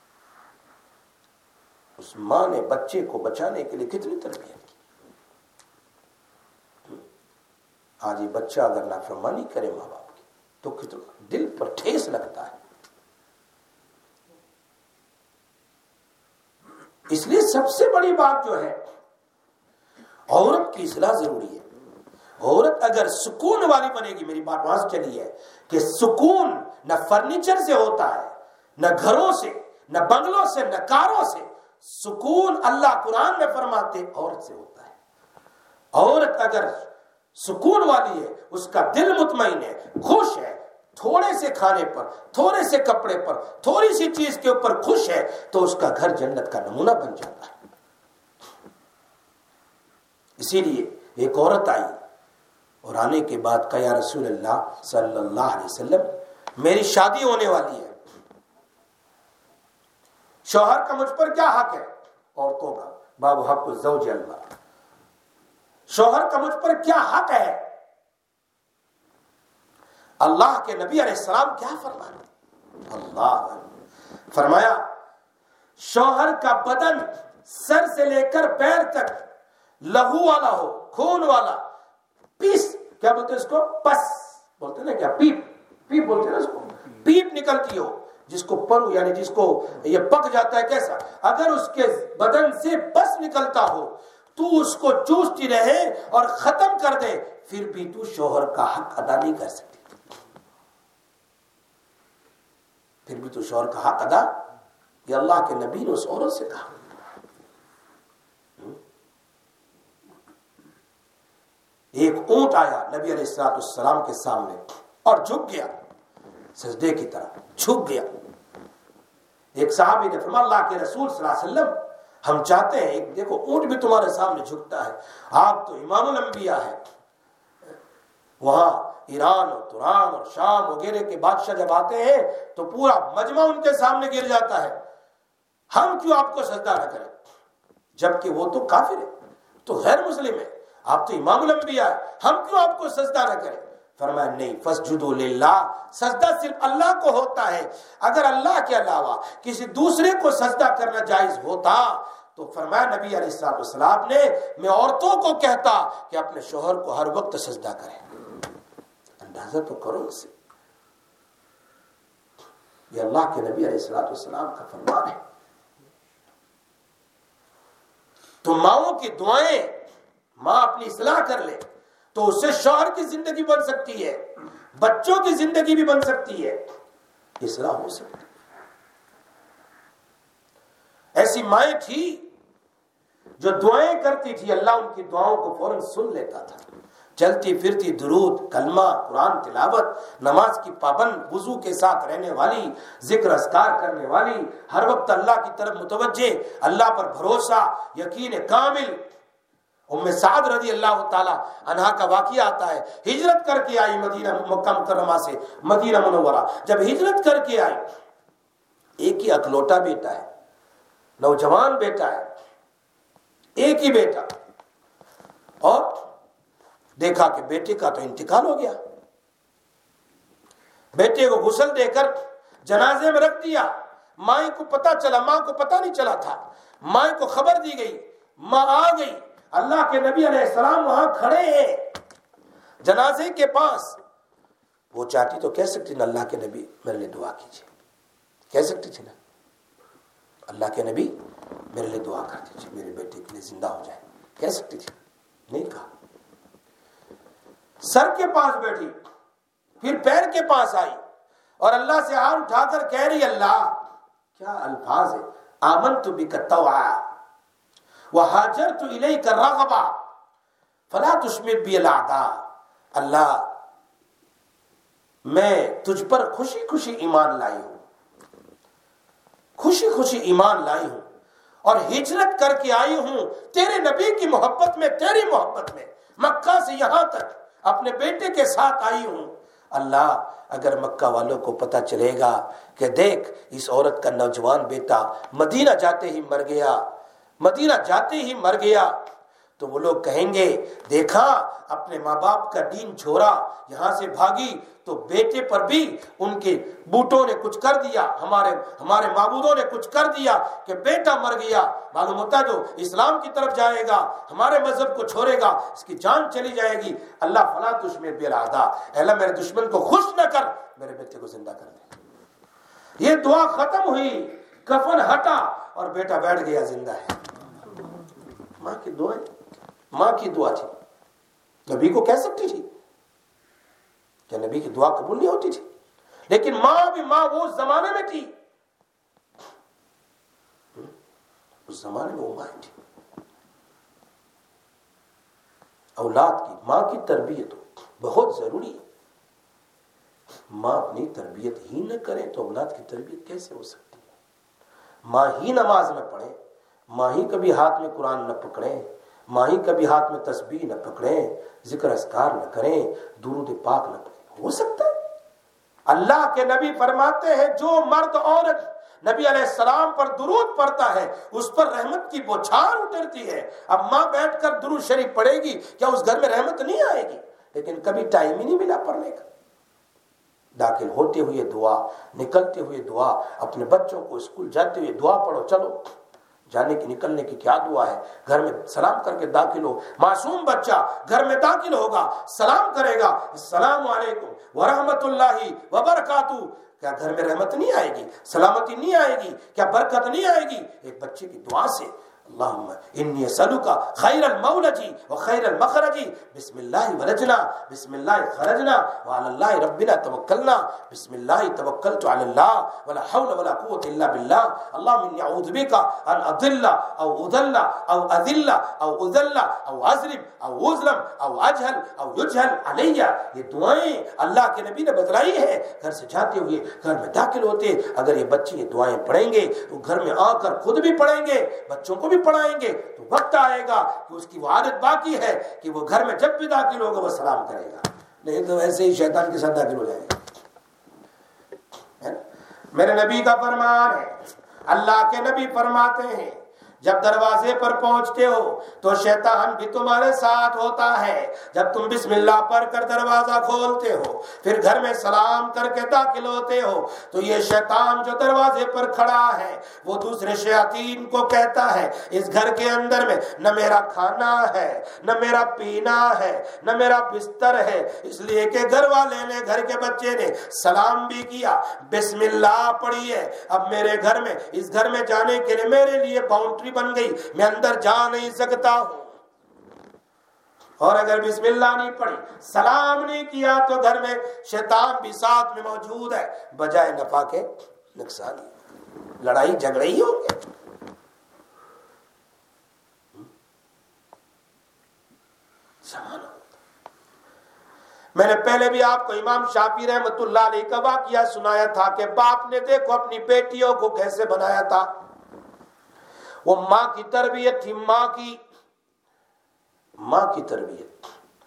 اس ماں نے بچے کو بچانے کے لیے کتنی تربیت کی. آج یہ بچہ اگر نافرمانی کرے ماں باپ کی تو کتنا دل پر ٹھیس لگتا ہے. اس لیے سب سے بڑی بات جو ہے، عورت کی اصلاح ضروری ہے. عورت اگر سکون والی بنے گی، میری بات وہاں سے چلی ہے کہ سکون نہ فرنیچر سے ہوتا ہے، نہ گھروں سے، نہ بنگلوں سے، نہ کاروں سے. سکون اللہ قرآن میں فرماتے عورت سے ہوتا ہے. عورت اگر سکون والی ہے، اس کا دل مطمئن ہے، خوش ہے، تھوڑے سے کھانے پر، تھوڑے سے کپڑے پر، تھوڑی سی چیز کے اوپر خوش ہے، تو اس کا گھر جنت کا نمونہ بن جاتا ہے. اسی لیے ایک عورت آئی اور آنے کے بعد کہا یا رسول اللہ صلی اللہ علیہ وسلم میری شادی ہونے والی ہے، شوہر کا مجھ پر کیا حق ہے؟ عورتوں کا باب حق الزوج المرأة، شوہر کا مجھ پر کیا حق ہے؟ اللہ کے نبی علیہ السلام کیا فرمایا؟ اللہ فرمایا شوہر کا بدن سر سے لے کر پیر تک لہو والا ہو، خون والا، پیس کیا بولتے ہیں اس کو، پس بولتے ہیں نا، کیا پیپ پیپ بولتے ہیں نا اس کو، پیپ نکلتی ہو جس کو پرو یعنی جس کو یہ پک جاتا ہے، کیسا؟ اگر اس کے بدن سے پس نکلتا ہو تو اس کو چوستی رہے اور ختم کر دے، پھر بھی تو شوہر کا حق ادا نہیں کر سکتی. پھر بھی تو شوہر کا حق ادا، یہ اللہ کے نبی نے اس عورت سے کہا. ایک اونٹ آیا نبی علیہ الصلوۃ والسلام کے سامنے اور جھک گیا، سجدے کی طرح جھک گیا. ایک صحابی نے فرمایا اللہ کے رسول صلی اللہ علیہ وسلم ہم چاہتے ہیں ایک دیکھو اونٹ بھی تمہارے سامنے جھکتا ہے، آپ تو امام الانبیاء ہیں. وہاں ایران اور تران اور شام وغیرہ کے بادشاہ جب آتے ہیں تو پورا مجمع ان کے سامنے گر جاتا ہے، ہم کیوں آپ کو سجدہ نہ کریں؟ جبکہ وہ تو کافر ہے، تو غیر مسلم ہے، آپ تو امام الانبیاء ہے، ہم کیوں آپ کو سجدہ نہ کریں؟ فرمایا نہیں، فسجدوا للہ، سجدہ صرف اللہ کو ہوتا ہے. اگر اللہ کے علاوہ کسی دوسرے کو سجدہ کرنا جائز ہوتا تو فرمایا نبی علیہ الصلوۃ والسلام نے میں عورتوں کو کہتا کہ اپنے شوہر کو ہر وقت سجدہ کریں. اندازہ تو کرو اس سے، یہ اللہ کے نبی علیہ الصلوۃ والسلام کا فرمان ہے. تو ماؤں کی دعائیں، ماں اپنی اصلاح کر لے تو اس سے شوہر کی زندگی بن سکتی ہے، بچوں کی زندگی بھی بن سکتی ہے، اصلاح ہو سکتی ہے. ایسی مائیں تھی جو دعائیں کرتی تھی، اللہ ان کی دعاؤں کو فوراً سن لیتا تھا. چلتی پھرتی درود، کلمہ، قرآن تلاوت، نماز کی پابند، وضو کے ساتھ رہنے والی، ذکر اذکار کرنے والی، ہر وقت اللہ کی طرف متوجہ، اللہ پر بھروسہ، یقین کامل. ام سعد رضی اللہ تعالی عنہا کا واقعہ آتا ہے، ہجرت کر کے آئی مدینہ مکہ مکرمہ سے مدینہ منورہ. جب ہجرت کر کے آئی، ایک ہی اکلوٹا بیٹا ہے، نوجوان بیٹا ہے، ایک ہی بیٹا، اور دیکھا کہ بیٹے کا تو انتقال ہو گیا. بیٹے کو غسل دے کر جنازے میں رکھ دیا. ماں کو پتا چلا، ماں کو پتا نہیں چلا تھا، ماں کو خبر دی گئی، ماں آ گئی. اللہ کے نبی علیہ السلام وہاں کھڑے ہیں جنازے کے پاس. وہ چاہتی تو کہہ سکتی نا اللہ کے نبی میرے لیے دعا کیجیے، کہہ سکتی تھی نا اللہ کے نبی میرے لیے دعا کر دیجیے، میرے بیٹے کے لیے زندہ ہو جائے، کہہ سکتی تھی، نہیں کہا. سر کے پاس بیٹھی، پھر پیر کے پاس آئی اور اللہ سے ہاتھ اٹھا کر کہہ رہی اللہ، کیا الفاظ ہے، آمنت بک طوعا وہاجرت الیک رغبا فلا تشمت بی الاعداء. اللہ میں تجھ پر خوشی خوشی ایمان لائی ہوں، خوشی خوشی ایمان لائی ہوں اور ہجرت کر کے آئی ہوں تیرے نبی کی محبت میں، تیری محبت میں. مکہ سے یہاں تک اپنے بیٹے کے ساتھ آئی ہوں. اللہ اگر مکہ والوں کو پتہ چلے گا کہ دیکھ اس عورت کا نوجوان بیٹا مدینہ جاتے ہی مر گیا، مدینہ جاتے ہی مر گیا، تو وہ لوگ کہیں گے دیکھا اپنے ماں باپ کا دین چھوڑا، یہاں سے بھاگی تو بیٹے پر بھی ان کے بوٹوں نے کچھ کر دیا، ہمارے ہمارے معبودوں نے کچھ کر دیا کہ بیٹا مر گیا. معلوم ہوتا ہے جو اسلام کی طرف جائے گا، ہمارے مذہب کو چھوڑے گا، اس کی جان چلی جائے گی. اللہ فلا تشمت بی الاعداء، اے اللہ میرے دشمن کو خوش نہ کر، میرے بیٹے کو زندہ کر دے. یہ دعا ختم ہوئی، کفن ہٹا اور بیٹا بیٹھ گیا، زندہ ہے. ماں کی دعا، ماں کی دعا تھی. نبی کو کہہ سکتی تھی کہ نبی کی دعا قبول نہیں ہوتی تھی، لیکن ماں بھی ماں وہ زمانے میں تھی، اس زمانے میں وہ ماں تھی. اولاد کی ماں کی تربیت بہت ضروری ہے. ماں اپنی تربیت ہی نہ کرے تو اولاد کی تربیت کیسے ہو سکتی ہے؟ ماں ہی نماز نہ پڑھے، ماں ہی کبھی ہاتھ میں قرآن نہ پکڑے، ماں ہی کبھی ہاتھ میں تسبیح نہ پکڑیں، ذکر اذکار نہ کریں، درود پاک نہ پڑھیں، ہو سکتا ہے؟ اللہ کے نبی فرماتے ہیں جو مرد عورت نبی علیہ السلام پر درود پڑھتا ہے اس پر رحمت کی بوچھار اترتی ہے. اب ماں بیٹھ کر درود شریف پڑھے گی، کیا اس گھر میں رحمت نہیں آئے گی؟ لیکن کبھی ٹائم ہی نہیں ملا پڑھنے کا. داخل ہوتے ہوئے دعا، نکلتے ہوئے دعا، اپنے بچوں کو اسکول جاتے ہوئے دعا پڑھو. چلو جانے کی نکلنے کی کیا دعا ہے، گھر میں سلام کر کے داخل ہو. معصوم بچہ گھر میں داخل ہوگا، سلام کرے گا، السلام علیکم ورحمۃ اللہ وبرکاتہ. کیا گھر میں رحمت نہیں آئے گی، سلامتی نہیں آئے گی، کیا برکت نہیں آئے گی؟ ایک بچے کی دعا سے. اللہم انی اسألک خیر المولج وخیر المخرج، بسم اللہ ولجنا بسم اللہ خرجنا وعلی اللہ ربنا توکلنا بسم اللہ توکلت علی اللہ ولا حول ولا قوة الا باللہ. اللہم انی اعوذ بک ان اضل او اضل او اذل او اذل او اظلم او اظلم او اجہل او یجہل علی. یہ دعائیں اللہ کے نبی نے بتلائی ہے. گھر سے جاتے ہوئے، گھر میں داخل ہوتے اگر یہ بچے یہ دعائیں پڑھیں گے، وہ گھر میں آ کر خود بھی پڑھیں گے، بچوں کو بھی پڑھائیں گے، تو وقت آئے گا کہ اس کی وہ عادت باقی ہے کہ وہ گھر میں جب بھی داخل ہوگا وہ سلام کرے گا، نہیں تو ایسے ہی شیطان کے ساتھ داخل ہو جائے گا. میرے نبی کا فرمان ہے، اللہ کے نبی فرماتے ہیں جب دروازے پر پہنچتے ہو تو شیطان بھی تمہارے ساتھ ہوتا ہے. جب تم بسم اللہ پڑھ کر دروازہ کھولتے ہو، پھر گھر میں سلام کر کے داخل ہوتے ہو، تو یہ شیطان جو دروازے پر کھڑا ہے وہ دوسرے شیاطین کو کہتا ہے اس گھر کے اندر میں نہ میرا کھانا ہے، نہ میرا پینا ہے، نہ میرا بستر ہے، اس لیے کہ گھر والے نے، گھر کے بچے نے سلام بھی کیا، بسم اللہ پڑھی ہے. اب میرے گھر میں، اس گھر میں جانے کے لیے میرے لیے باؤنڈری بن گئی، میں اندر جا نہیں سکتا ہوں. اور اگر بسم اللہ نہیں پڑھی، سلام نہیں کیا، تو گھر میں شیطان بھی ساتھ میں موجود ہے، بجائے نفع کے نقصان، لڑائی جھگڑے ہی ہوں گے. سمانا. میں نے پہلے بھی آپ کو امام شافعی رحمۃ اللہ علیہ کا واقعہ سنایا تھا کہ باپ نے دیکھو اپنی بیٹیوں کو کیسے بنایا تھا. وہ ماں کی تربیت تھی، ماں کی ماں کی تربیت،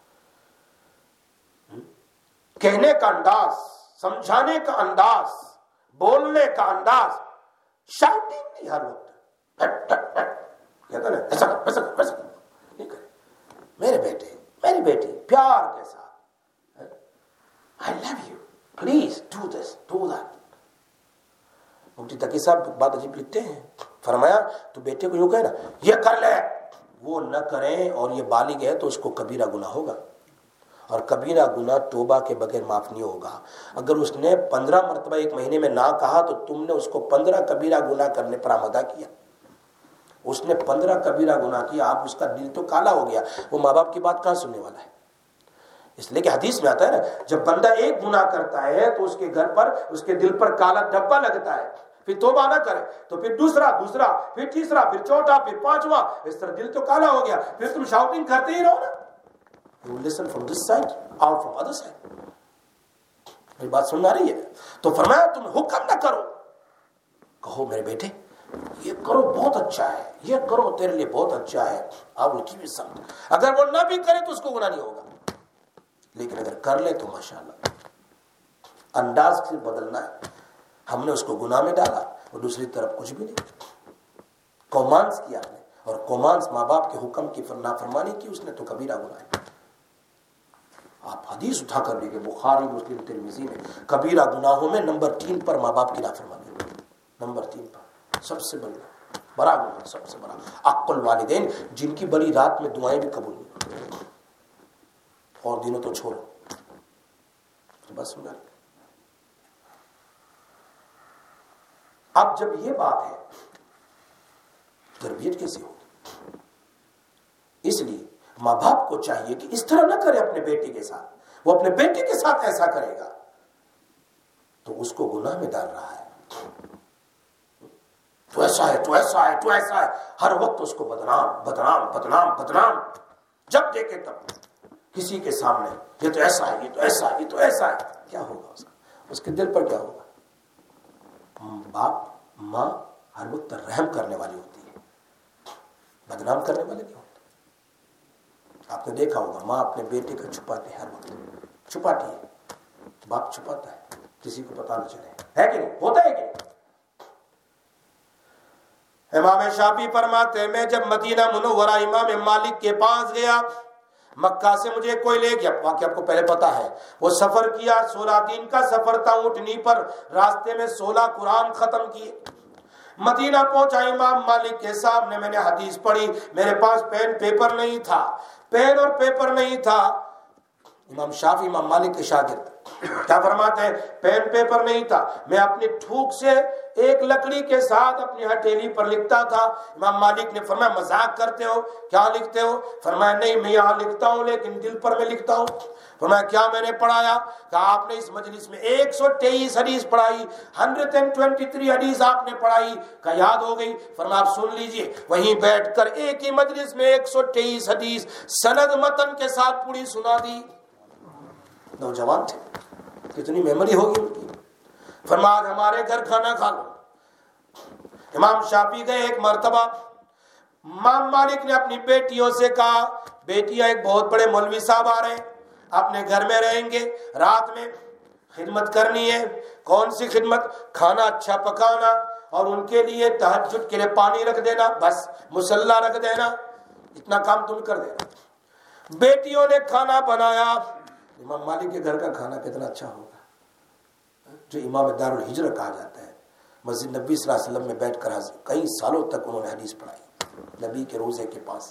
کہنے کا انداز، سمجھانے کا انداز، بولنے کا انداز، شاؤٹنگ نہیں ہر وقت کہتا نا ایسا کر ایسا کر ایسا کر، نہیں کرے. میرے بیٹے میری بیٹی پیار کے ساتھ I love you, please do this, do that. مفتی تقی صاحب بات عجیب لکھتے ہیں، فرمایا تو بیٹے کو یوں کہے نا یہ کر لے، وہ نہ کریں اور یہ بالغ ہے تو اس کو کبیرہ گناہ ہوگا، اور کبیرہ گناہ توبہ کے بغیر معاف نہیں ہوگا. اگر اس نے پندرہ مرتبہ ایک مہینے میں نہ کہا تو تم نے اس کو پندرہ کبیرہ گناہ کرنے پر آمادہ کیا. اس نے پندرہ کبیرہ گناہ کیا، آپ اس کا دل تو کالا ہو گیا، وہ ماں باپ کی بات کہاں سننے والا ہے؟ اس لیے کہ حدیث میں آتا ہے نا جب بندہ ایک گناہ کرتا ہے تو اس کے گھر پر اس کے دل پر کالا دھبا لگتا ہے، پھر توبہ نہ کرے تو پھر دوسرا دوسرا پھر تیسرا پھر چوتھا پھر پانچواں، اس طرح دل تو کالا ہو گیا، پھر تم شاؤٹنگ کرتے ہی رہو نا. You listen from this side or from other side. میری بات سننا رہی ہے؟ تو فرمایا تم حکم نہ کرو، کہو میرے بیٹے یہ کرو بہت اچھا ہے، یہ کرو تیرے لیے بہت اچھا ہے. آپ اس کی بھی سمجھ، اگر وہ نہ بھی کرے تو اس کو گناہ نہیں ہوگا، لیکن اگر کر لے تو ماشاءاللہ. انداز سے بدلنا ہے. ہم نے اس کو گناہ میں ڈالا اور دوسری طرف کچھ بھی نہیں، کومانس کیا نے، اور کومانس ماں باپ کے حکم کی نافرمانی کی اس نے تو کبیرہ گناہ ہے. آپ حدیث اٹھا کر دیکھیں بخاری مسلم ترمذی میں کبیرہ گناہوں میں نمبر تین پر ماں باپ کی نافرمانی، نمبر تین پر سب سے بڑا بڑا گناہ، سب سے بڑا حق الوالدین، جن کی بڑی رات میں دعائیں بھی قبول نہیں، اور دنوں تو چھوڑو. بس سمجھا. اب جب یہ بات ہے تربیت کیسے ہوگی؟ اس لیے ماں باپ کو چاہیے کہ اس طرح نہ کرے اپنے بیٹے کے ساتھ، وہ اپنے بیٹے کے ساتھ ایسا کرے گا تو اس کو گناہ میں ڈال رہا ہے. تو ایسا ہے تو ایسا ہے تو ایسا ہے، ہر وقت اس کو بدنام بدنام بدنام بدنام، جب دیکھے تب کسی کے سامنے یہ تو ایسا ہے یہ تو ایسا ہے یہ تو ایسا ہے. کیا ہوگا اس کا؟ اس کے دل پر کیا ہوگا؟ باپ ماں ہر وقت رحم کرنے والی ہوتی ہے، بدنام کرنے والے نہیں ہوتے. آپ نے دیکھا ہوگا ماں اپنے بیٹے کا چھپاتے ہر وقت، چھپاتی ہے، باپ چھپاتا ہے کسی کو پتا نہ چلے، ہے کہ نہیں؟ ہوتا ہے کہ نہیں؟ امام شافعی فرماتے ہیں میں جب مدینہ منورہ امام مالک کے پاس گیا، مکہ سے مجھے کوئی لے گیا، واقعہ آپ کو پہلے پتا ہے، وہ سفر کیا، سولہ دن کا سفر تھا اونٹنی پر، راستے میں سولہ قرآن ختم کیے. مدینہ پہنچا امام مالک کے سامنے، میں نے حدیث پڑھی، میرے پاس پین پیپر نہیں تھا، پین اور پیپر نہیں تھا. امام شافعی امام مالک کے شاگرد کیا فرماتے ہیں؟ پین پیپر نہیں تھا، میں اپنی تھوک سے ایک لکڑی کے ساتھ اپنی ہتھیلی پر لکھتا تھا. امام مالک نے فرمایا مذاق کرتے ہو، کیا لکھتے ہو؟ فرمایا نہیں میں یہاں لکھتا ہوں لیکن دل پر میں لکھتا ہوں. فرمایا کیا میں نے پڑھایا؟ کہا آپ نے اس مجلس میں ایک سو تیئیس حدیث پڑھائی، ہنڈریڈ اینڈ ٹوینٹی تھری حدیث آپ نے پڑھائی. کہا یاد ہو گئی؟ فرمایا آپ سن لیجئے. وہیں بیٹھ کر ایک ہی مجلس میں ایک سو تیئیس حدیث سند متن کے ساتھ پوری سنا دی. نوجوان تھے، کتنی میموری ہوگی ان کی. فرمایا ہمارے گھر کھانا کھا لو. امام شافعی گئے ایک مرتبہ، امام مالک نے اپنی بیٹیوں سے کہا بیٹیاں ایک بہت بڑے مولوی صاحب آ رہے ہیں، اپنے گھر میں رہیں گے، رات میں خدمت کرنی ہے. کون سی خدمت؟ کھانا اچھا پکانا اور ان کے لیے تہجد کے لیے پانی رکھ دینا، بس مصلی رکھ دینا، اتنا کام تم کر دینا. بیٹیوں نے کھانا بنایا. امام مالک کے گھر کا کھانا کتنا اچھا ہوگا، جو امام دار الہجرہ کہا جاتا ہے. مسجد نبی صلی اللہ علیہ وسلم میں بیٹھ کر کئی سالوں تک انہوں نے حدیث پڑھائی نبی کے روزے کے پاس.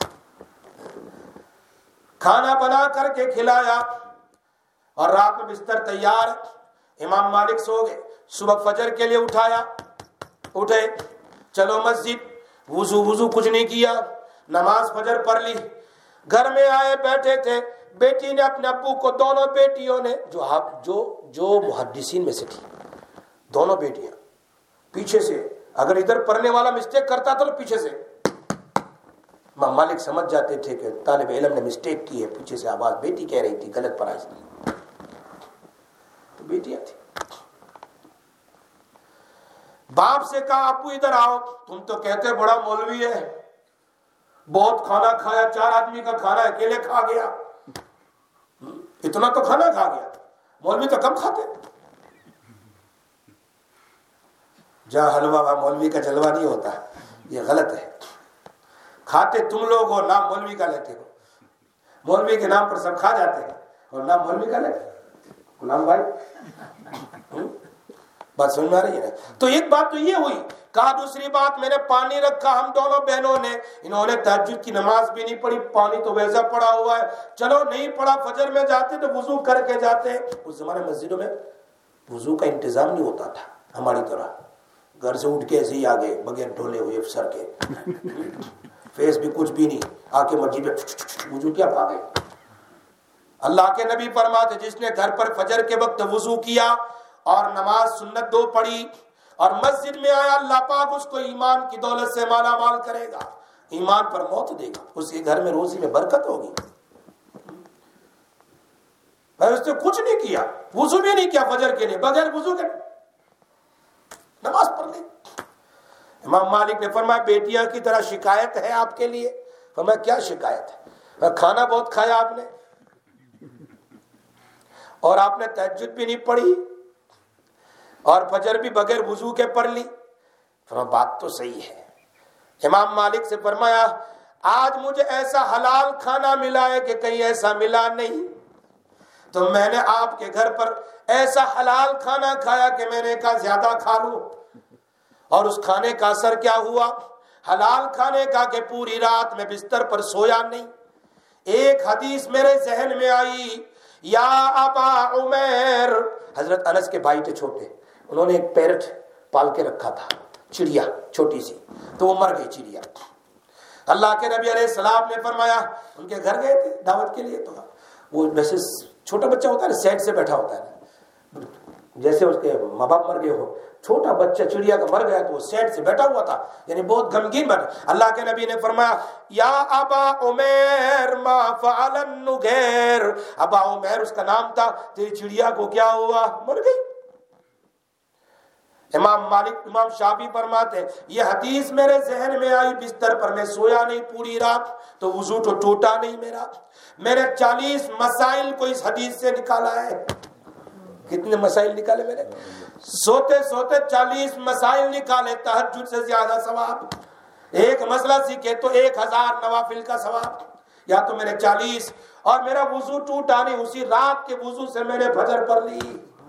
کھانا بنا کر کے کھلایا اور رات میں بستر تیار. امام مالک سو گئے. صبح فجر کے لیے اٹھایا، اٹھے چلو مسجد. وضو وضو کچھ نہیں کیا، نماز فجر پڑھ لی. گھر میں آئے بیٹھے تھے، بیٹی نے اپنے ابو کو، دونوں بیٹیوں نے جو جو جو محدثین میں سے تھی، دونوں بیٹیاں پیچھے سے، اگر ادھر پڑھنے والا مسٹیک کرتا تھا تو پیچھے سے امام مالک سمجھ جاتے تھے کہ طالب علم نے مسٹیک کی ہے. پیچھے سے آواز بیٹی کہہ رہی تھی غلط پڑھا اس نے، تو بیٹیاں تھی. باپ سے کہا ابو ادھر آؤ، تم تو کہتے بڑا مولوی ہے، بہت کھانا کھایا، چار آدمی کا کھانا اکیلے کھا گیا، اتنا تو کھانا کھا گیا، مولوی تو کم کھاتے. جہاں حلوہ وہاں مولوی کا جلوہ نہیں ہوتا، یہ غلط ہے. کھاتے تم لوگ ہو، نام مولوی کا لیتے ہو. مولوی کے نام پر سب کھا جاتے ہیں اور نام مولوی کا لیتے. غلام بھائی بات سمجھ میں آ رہی ہے. تو ایک بات تو یہ ہوئی. کہا دوسری بات، میں نے پانی رکھا، ہم دونوں بہنوں نے، انہوں نے تہجد کی نماز بھی نہیں پڑھی، پانی تو ویسا پڑا ہوا ہے، چلو نہیں پڑا، فجر میں جاتے تو وضو کر کے جاتے. اس زمانے مسجدوں میں وضو کا انتظام نہیں ہوتا تھا ہماری طرح، گھر سے اٹھ کے ایسے ہی آگے بغیر ڈھولے ہوئے سر کے، فیس بھی کچھ بھی نہیں، آ کے مسجد میں وضو کیا بھاگے. اللہ کے نبی فرماتے جس نے گھر پر فجر کے وقت وضو کیا اور نماز سنت دو پڑھی اور مسجد میں آیا، اللہ پاک اس کو ایمان کی دولت سے مالا مال کرے گا، ایمان پر موت دے گا، اس کے گھر میں روزی میں برکت ہوگی. اس نے کچھ نہیں کیا، وضو بھی نہیں کیا فجر کے لیے، بغیر وضو کے نماز پڑھ لی. امام مالک نے فرمایا بیٹیاں کی طرح شکایت ہے آپ کے لیے. فرمایا کیا شکایت ہے؟ کھانا بہت کھایا آپ نے اور آپ نے تہجد بھی نہیں پڑھی اور فجر بھی بغیر وضو کے پڑھ لی. فرمایا بات تو صحیح ہے. امام مالک سے فرمایا آج مجھے ایسا حلال کھانا ملا ہے کہ کہیں ایسا ملا نہیں، تو میں نے آپ کے گھر پر ایسا حلال کھانا کھایا کہ میں نے کہا زیادہ کھا لوں. اور اس کھانے کا اثر کیا ہوا؟ حلال کھانے کا کہ پوری رات میں بستر پر سویا نہیں. ایک حدیث میرے ذہن میں آئی، یا ابا عمیر، حضرت انس کے بھائی تھے چھوٹے، انہوں نے ایک پیرٹ پال کے رکھا تھا، چڑیا چھوٹی سی، تو وہ مر گئی چڑیا. اللہ کے نبی علیہ السلام نے فرمایا، ان کے گھر گئے تھے دعوت کے لیے، تو وہ ویسے چھوٹا بچہ ہوتا ہے نا، سیٹ سے بیٹھا ہوتا ہے، جیسے اس کے ماں باپ مر گئے ہو، چھوٹا بچہ چڑیا کا مر گیا تو وہ سیٹ سے بیٹھا ہوا تھا، یعنی بہت غمگین بیٹھا. اللہ کے نبی نے فرمایا یا ابا عمیر ما فعل النغیر، ابا عمیر اس کا نام تھا، تیری چڑیا کو کیا ہوا؟ مر گئی. امام مالک امام شافعی فرماتے ہیں یہ حدیث میرے ذہن میں آئی، بستر پر میں سویا نہیں پوری رات، تو وضو تو ٹوٹا نہیں میرا. میں نے چالیس مسائل کو اس حدیث سے نکالا ہے. کتنے مسائل نکالے میں نے؟ سوتے سوتے چالیس مسائل نکالے، تہجد سے زیادہ ثواب. ایک مسئلہ سیکھے تو ایک ہزار نوافل کا ثواب. یا تو میں نے چالیس، اور میرا وضو ٹوٹا نہیں، اسی رات کے وضو سے میں نے فجر پڑھ لی.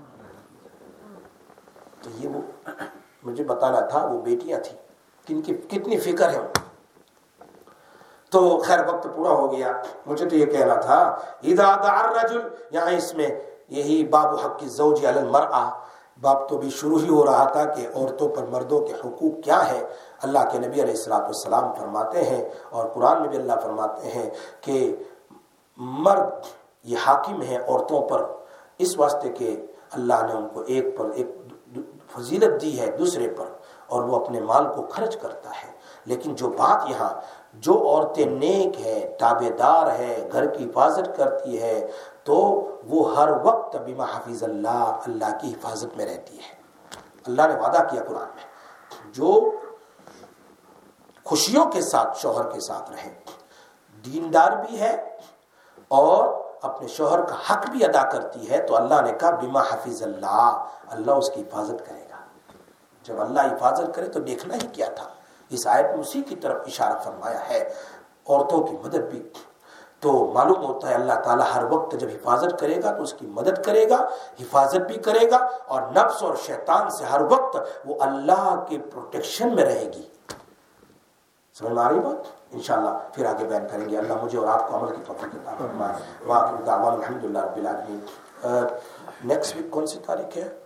تو یہ وہ مجھے بتانا تھا، وہ بیٹیاں تھیں کن کی کتنی فکر ہے. تو خیر وقت پورا ہو گیا. مجھے تو یہ کہنا تھا اذا دعا الرجل، یہاں اس میں یہی باب حق الزوج علی المرأة، باب تو بھی شروع ہی ہو رہا تھا کہ عورتوں پر مردوں کے حقوق کیا ہے. اللہ کے نبی علیہ الصلوۃ والسلام فرماتے ہیں اور قرآن میں بھی اللہ فرماتے ہیں کہ مرد یہ حاکم ہیں عورتوں پر، اس واسطے کہ اللہ نے ان کو ایک پر ایک فضیلت دی ہے دوسرے پر، اور وہ اپنے مال کو خرچ کرتا ہے. لیکن جو بات یہاں، جو عورتیں نیک ہے، تابع دار ہے، گھر کی حفاظت کرتی ہے، تو وہ ہر وقت بما حفظ اللہ، اللہ کی حفاظت میں رہتی ہے. اللہ نے وعدہ کیا قرآن میں، جو خوشیوں کے ساتھ شوہر کے ساتھ رہے، دیندار بھی ہے اور اپنے شوہر کا حق بھی ادا کرتی ہے، تو اللہ نے کہا بما حفظ اللہ، اللہ اس کی حفاظت کرے گا. جب اللہ حفاظت کرے تو دیکھنا ہی کیا تھا. اس آیت میں اسی کی طرف اشارہ فرمایا ہے، عورتوں کی مدد بھی. تو معلوم ہوتا ہے اللہ تعالیٰ ہر وقت جب حفاظت کرے گا تو اس کی مدد کرے گا، حفاظت بھی کرے گا، اور نفس اور شیطان سے ہر وقت وہ اللہ کے پروٹیکشن میں رہے گی. سمجھ میں آ رہی بات؟ انشاءاللہ پھر آگے بیان کریں گے. اللہ مجھے اور آپ کو عمل کی توفیق عطا فرمائے. وآخر دعوانا الحمدللہ رب العالمین. نیکسٹ ویک کون سی تاریخ ہے؟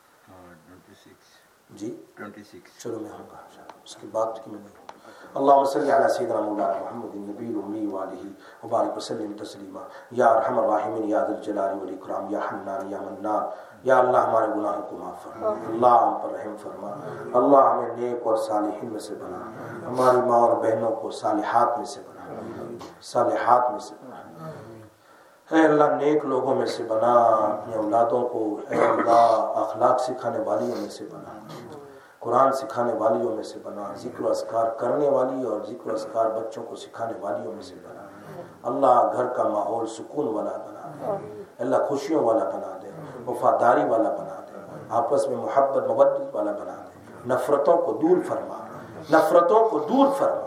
جی چلو میں ہوں گا اس کے بعد کی میں نہیں. اللهم صل على سيدنا مولانا محمد النبي الأمي وآله وبارك وسلم تسلیما. یا ارحم الراحمین، یا ذی الجلال والاکرام، یا حنان یا منان. یا اللہ ہمارے گناہوں کو معاف فرما، اللہ ہم پر رحم فرما، اللہ ہمیں نیک اور صالحین میں سے بنا، ہماری ماں اور بہنوں کو صالحات میں سے بنا، صالحات میں سے بنا. اے اللہ نیک لوگوں میں سے بنا، اپنے اولادوں کو اے اللہ اخلاق سکھانے والیوں میں سے بنا. قرآن سکھانے والیوں میں سے بنا، ذکر و اذکار کرنے والی اور ذکر و اذکار بچوں کو سکھانے والیوں میں سے بنا۔ اللہ گھر کا ماحول سکون والا بنا دے، اللہ خوشیوں والا بنا دے، وفاداری والا بنا دے، آپس میں محبت مودت والا بنا دے، نفرتوں کو دور فرما، نفرتوں کو دور فرما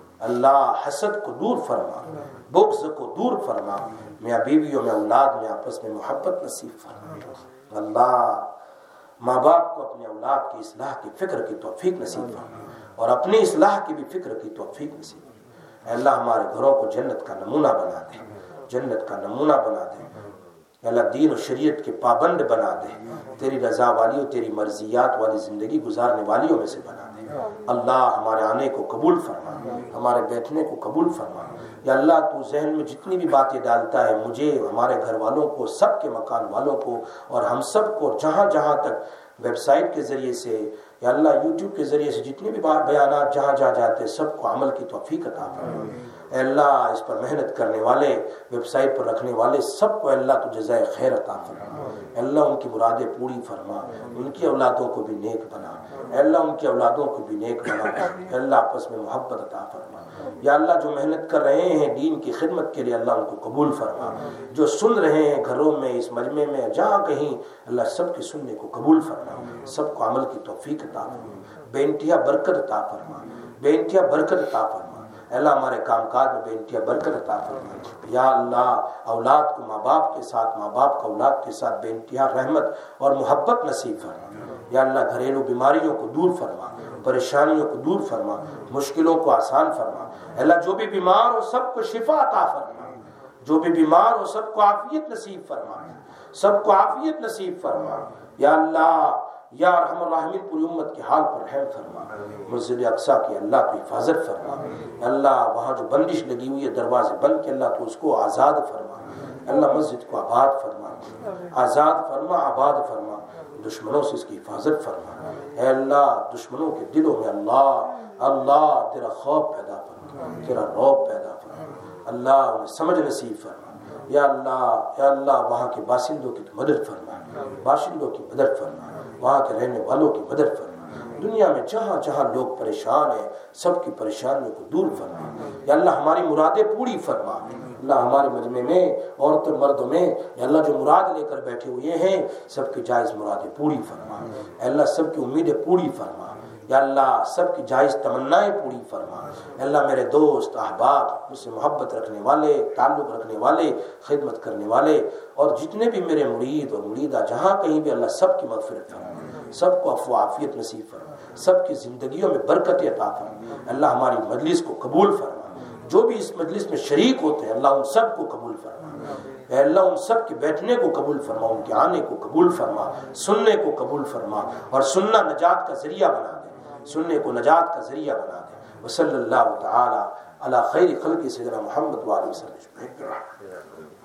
اللہ، حسد کو دور فرما، بغض کو دور فرما، میاں بیویوں میں اولاد میں آپس میں محبت نصیب فرما اللہ۔ ماں باپ کو اپنے اولاد کی اصلاح کی فکر کی توفیق نصیب فرما اور اپنی اصلاح کی بھی فکر کی توفیق نصیب فرما۔ اے اللہ ہمارے گھروں کو جنت کا نمونہ بنا دے، جنت کا نمونہ بنا دے، اے اللہ دین و شریعت کے پابند بنا دے، تیری رضا والی اور تیری مرضیات والی زندگی گزارنے والیوں میں سے بنا دے اللہ۔ ہمارے آنے کو قبول فرما، ہمارے بیٹھنے کو قبول فرما یا اللہ۔ تو ذہن میں جتنی بھی باتیں ڈالتا ہے، مجھے، ہمارے گھر والوں کو، سب کے مکان والوں کو اور ہم سب کو، جہاں جہاں تک ویب سائٹ کے ذریعے سے یا اللہ یوٹیوب کے ذریعے سے جتنے بھی بیانات جہاں جہاں جاتے سب کو عمل کی توفیق عطا فرما اے اللہ۔ اس پر محنت کرنے والے، ویب سائٹ پر رکھنے والے سب کو اے اللہ تو جزائے خیر عطا فرما اے اللہ۔ ان کی مرادیں پوری فرما، ان کی اولادوں کو بھی نیک بنا اے اللہ، ان کی اولادوں کو بھی نیک بنا اے اللہ۔ آپس میں محبت عطا فرما یا اللہ۔ جو محنت کر رہے ہیں دین کی خدمت کے لیے اللہ ان کو قبول فرما، جو سن رہے ہیں گھروں میں، اس مجمع میں، جہاں کہیں اللہ سب کے سننے کو قبول فرما، سب کو عمل کی توفیق عطا فرما، بے انتہا برکت عطا فرما، بے انتہا برکت عطا فرما اے اللہ۔ ہمارے کام کاج میں بے انتہا برکت عطا فرما یا اللہ۔ اولاد کو ماں باپ کے ساتھ، ماں باپ کا اولاد کے ساتھ بے انتہا رحمت اور محبت نصیب فرما یا اللہ۔ گھریلو بیماریوں کو دور فرما، پریشانیوں کو دور فرما، مشکلوں کو آسان فرما اے اللہ۔ جو بھی بیمار ہو سب کو شفا عطا فرما، جو بھی بیمار ہو سب کو عافیت نصیب فرما، سب کو عافیت نصیب فرما یا اللہ۔ یا ارحم الراحمین پوری امت کے حال پر رحم فرما۔ مسجد اقصیٰ کی اللہ تو حفاظت فرما اللہ۔ وہاں جو بندش لگی ہوئی ہے دروازے بند کے اللہ تو اس کو آزاد فرما اللہ۔ مسجد کو آباد فرما، آزاد فرما، آباد فرما۔ دشمنوں سے اس کی حفاظت فرما اے اللہ۔ دشمنوں کے دلوں میں اللہ اللہ تیرا خوف پیدا فرما، تیرا رعب پیدا فرما اللہ۔ انہیں سمجھ نصیب فرما یا اللہ۔ یا اللہ وہاں کے باشندوں کی مدد فرما، باشندوں کی مدد فرما، وہاں کے رہنے والوں کی مدد فرما۔ دنیا میں جہاں جہاں لوگ پریشان ہیں سب کی پریشانیوں کو دور فرما یا اللہ۔ ہماری مرادیں پوری فرما اللہ۔ ہمارے مجمع میں عورتوں مردوں میں یا اللہ جو مراد لے کر بیٹھے ہوئے ہیں سب کی جائز مرادیں پوری فرما اے اللہ۔ سب کی امیدیں پوری فرما یا اللہ۔ سب کی جائز تمنائیں پوری فرما اے اللہ۔ میرے دوست احباب، مجھ سے محبت رکھنے والے، تعلق رکھنے والے، خدمت کرنے والے اور جتنے بھی میرے مرید اور مریدہ جہاں کہیں بھی اللہ سب کی مغفرت فرما، سب کو عفو عافیت نصیب فرما، سب کی زندگیوں میں برکت عطا فرما اللہ۔ ہماری مجلس کو قبول فرما، جو بھی اس مجلس میں شریک ہوتے ہیں اللہ ان سب کو قبول فرما اے اللہ۔ ان سب کے بیٹھنے کو قبول فرما، ان کے آنے کو قبول فرما، سننے کو قبول فرما اور سننا نجات کا ذریعہ بنا دے، سننے کو نجات کا ذریعہ بنا دے۔ وصلی اللہ تعالی علی خیر خلق سیدنا محمد وآلہ وسلم۔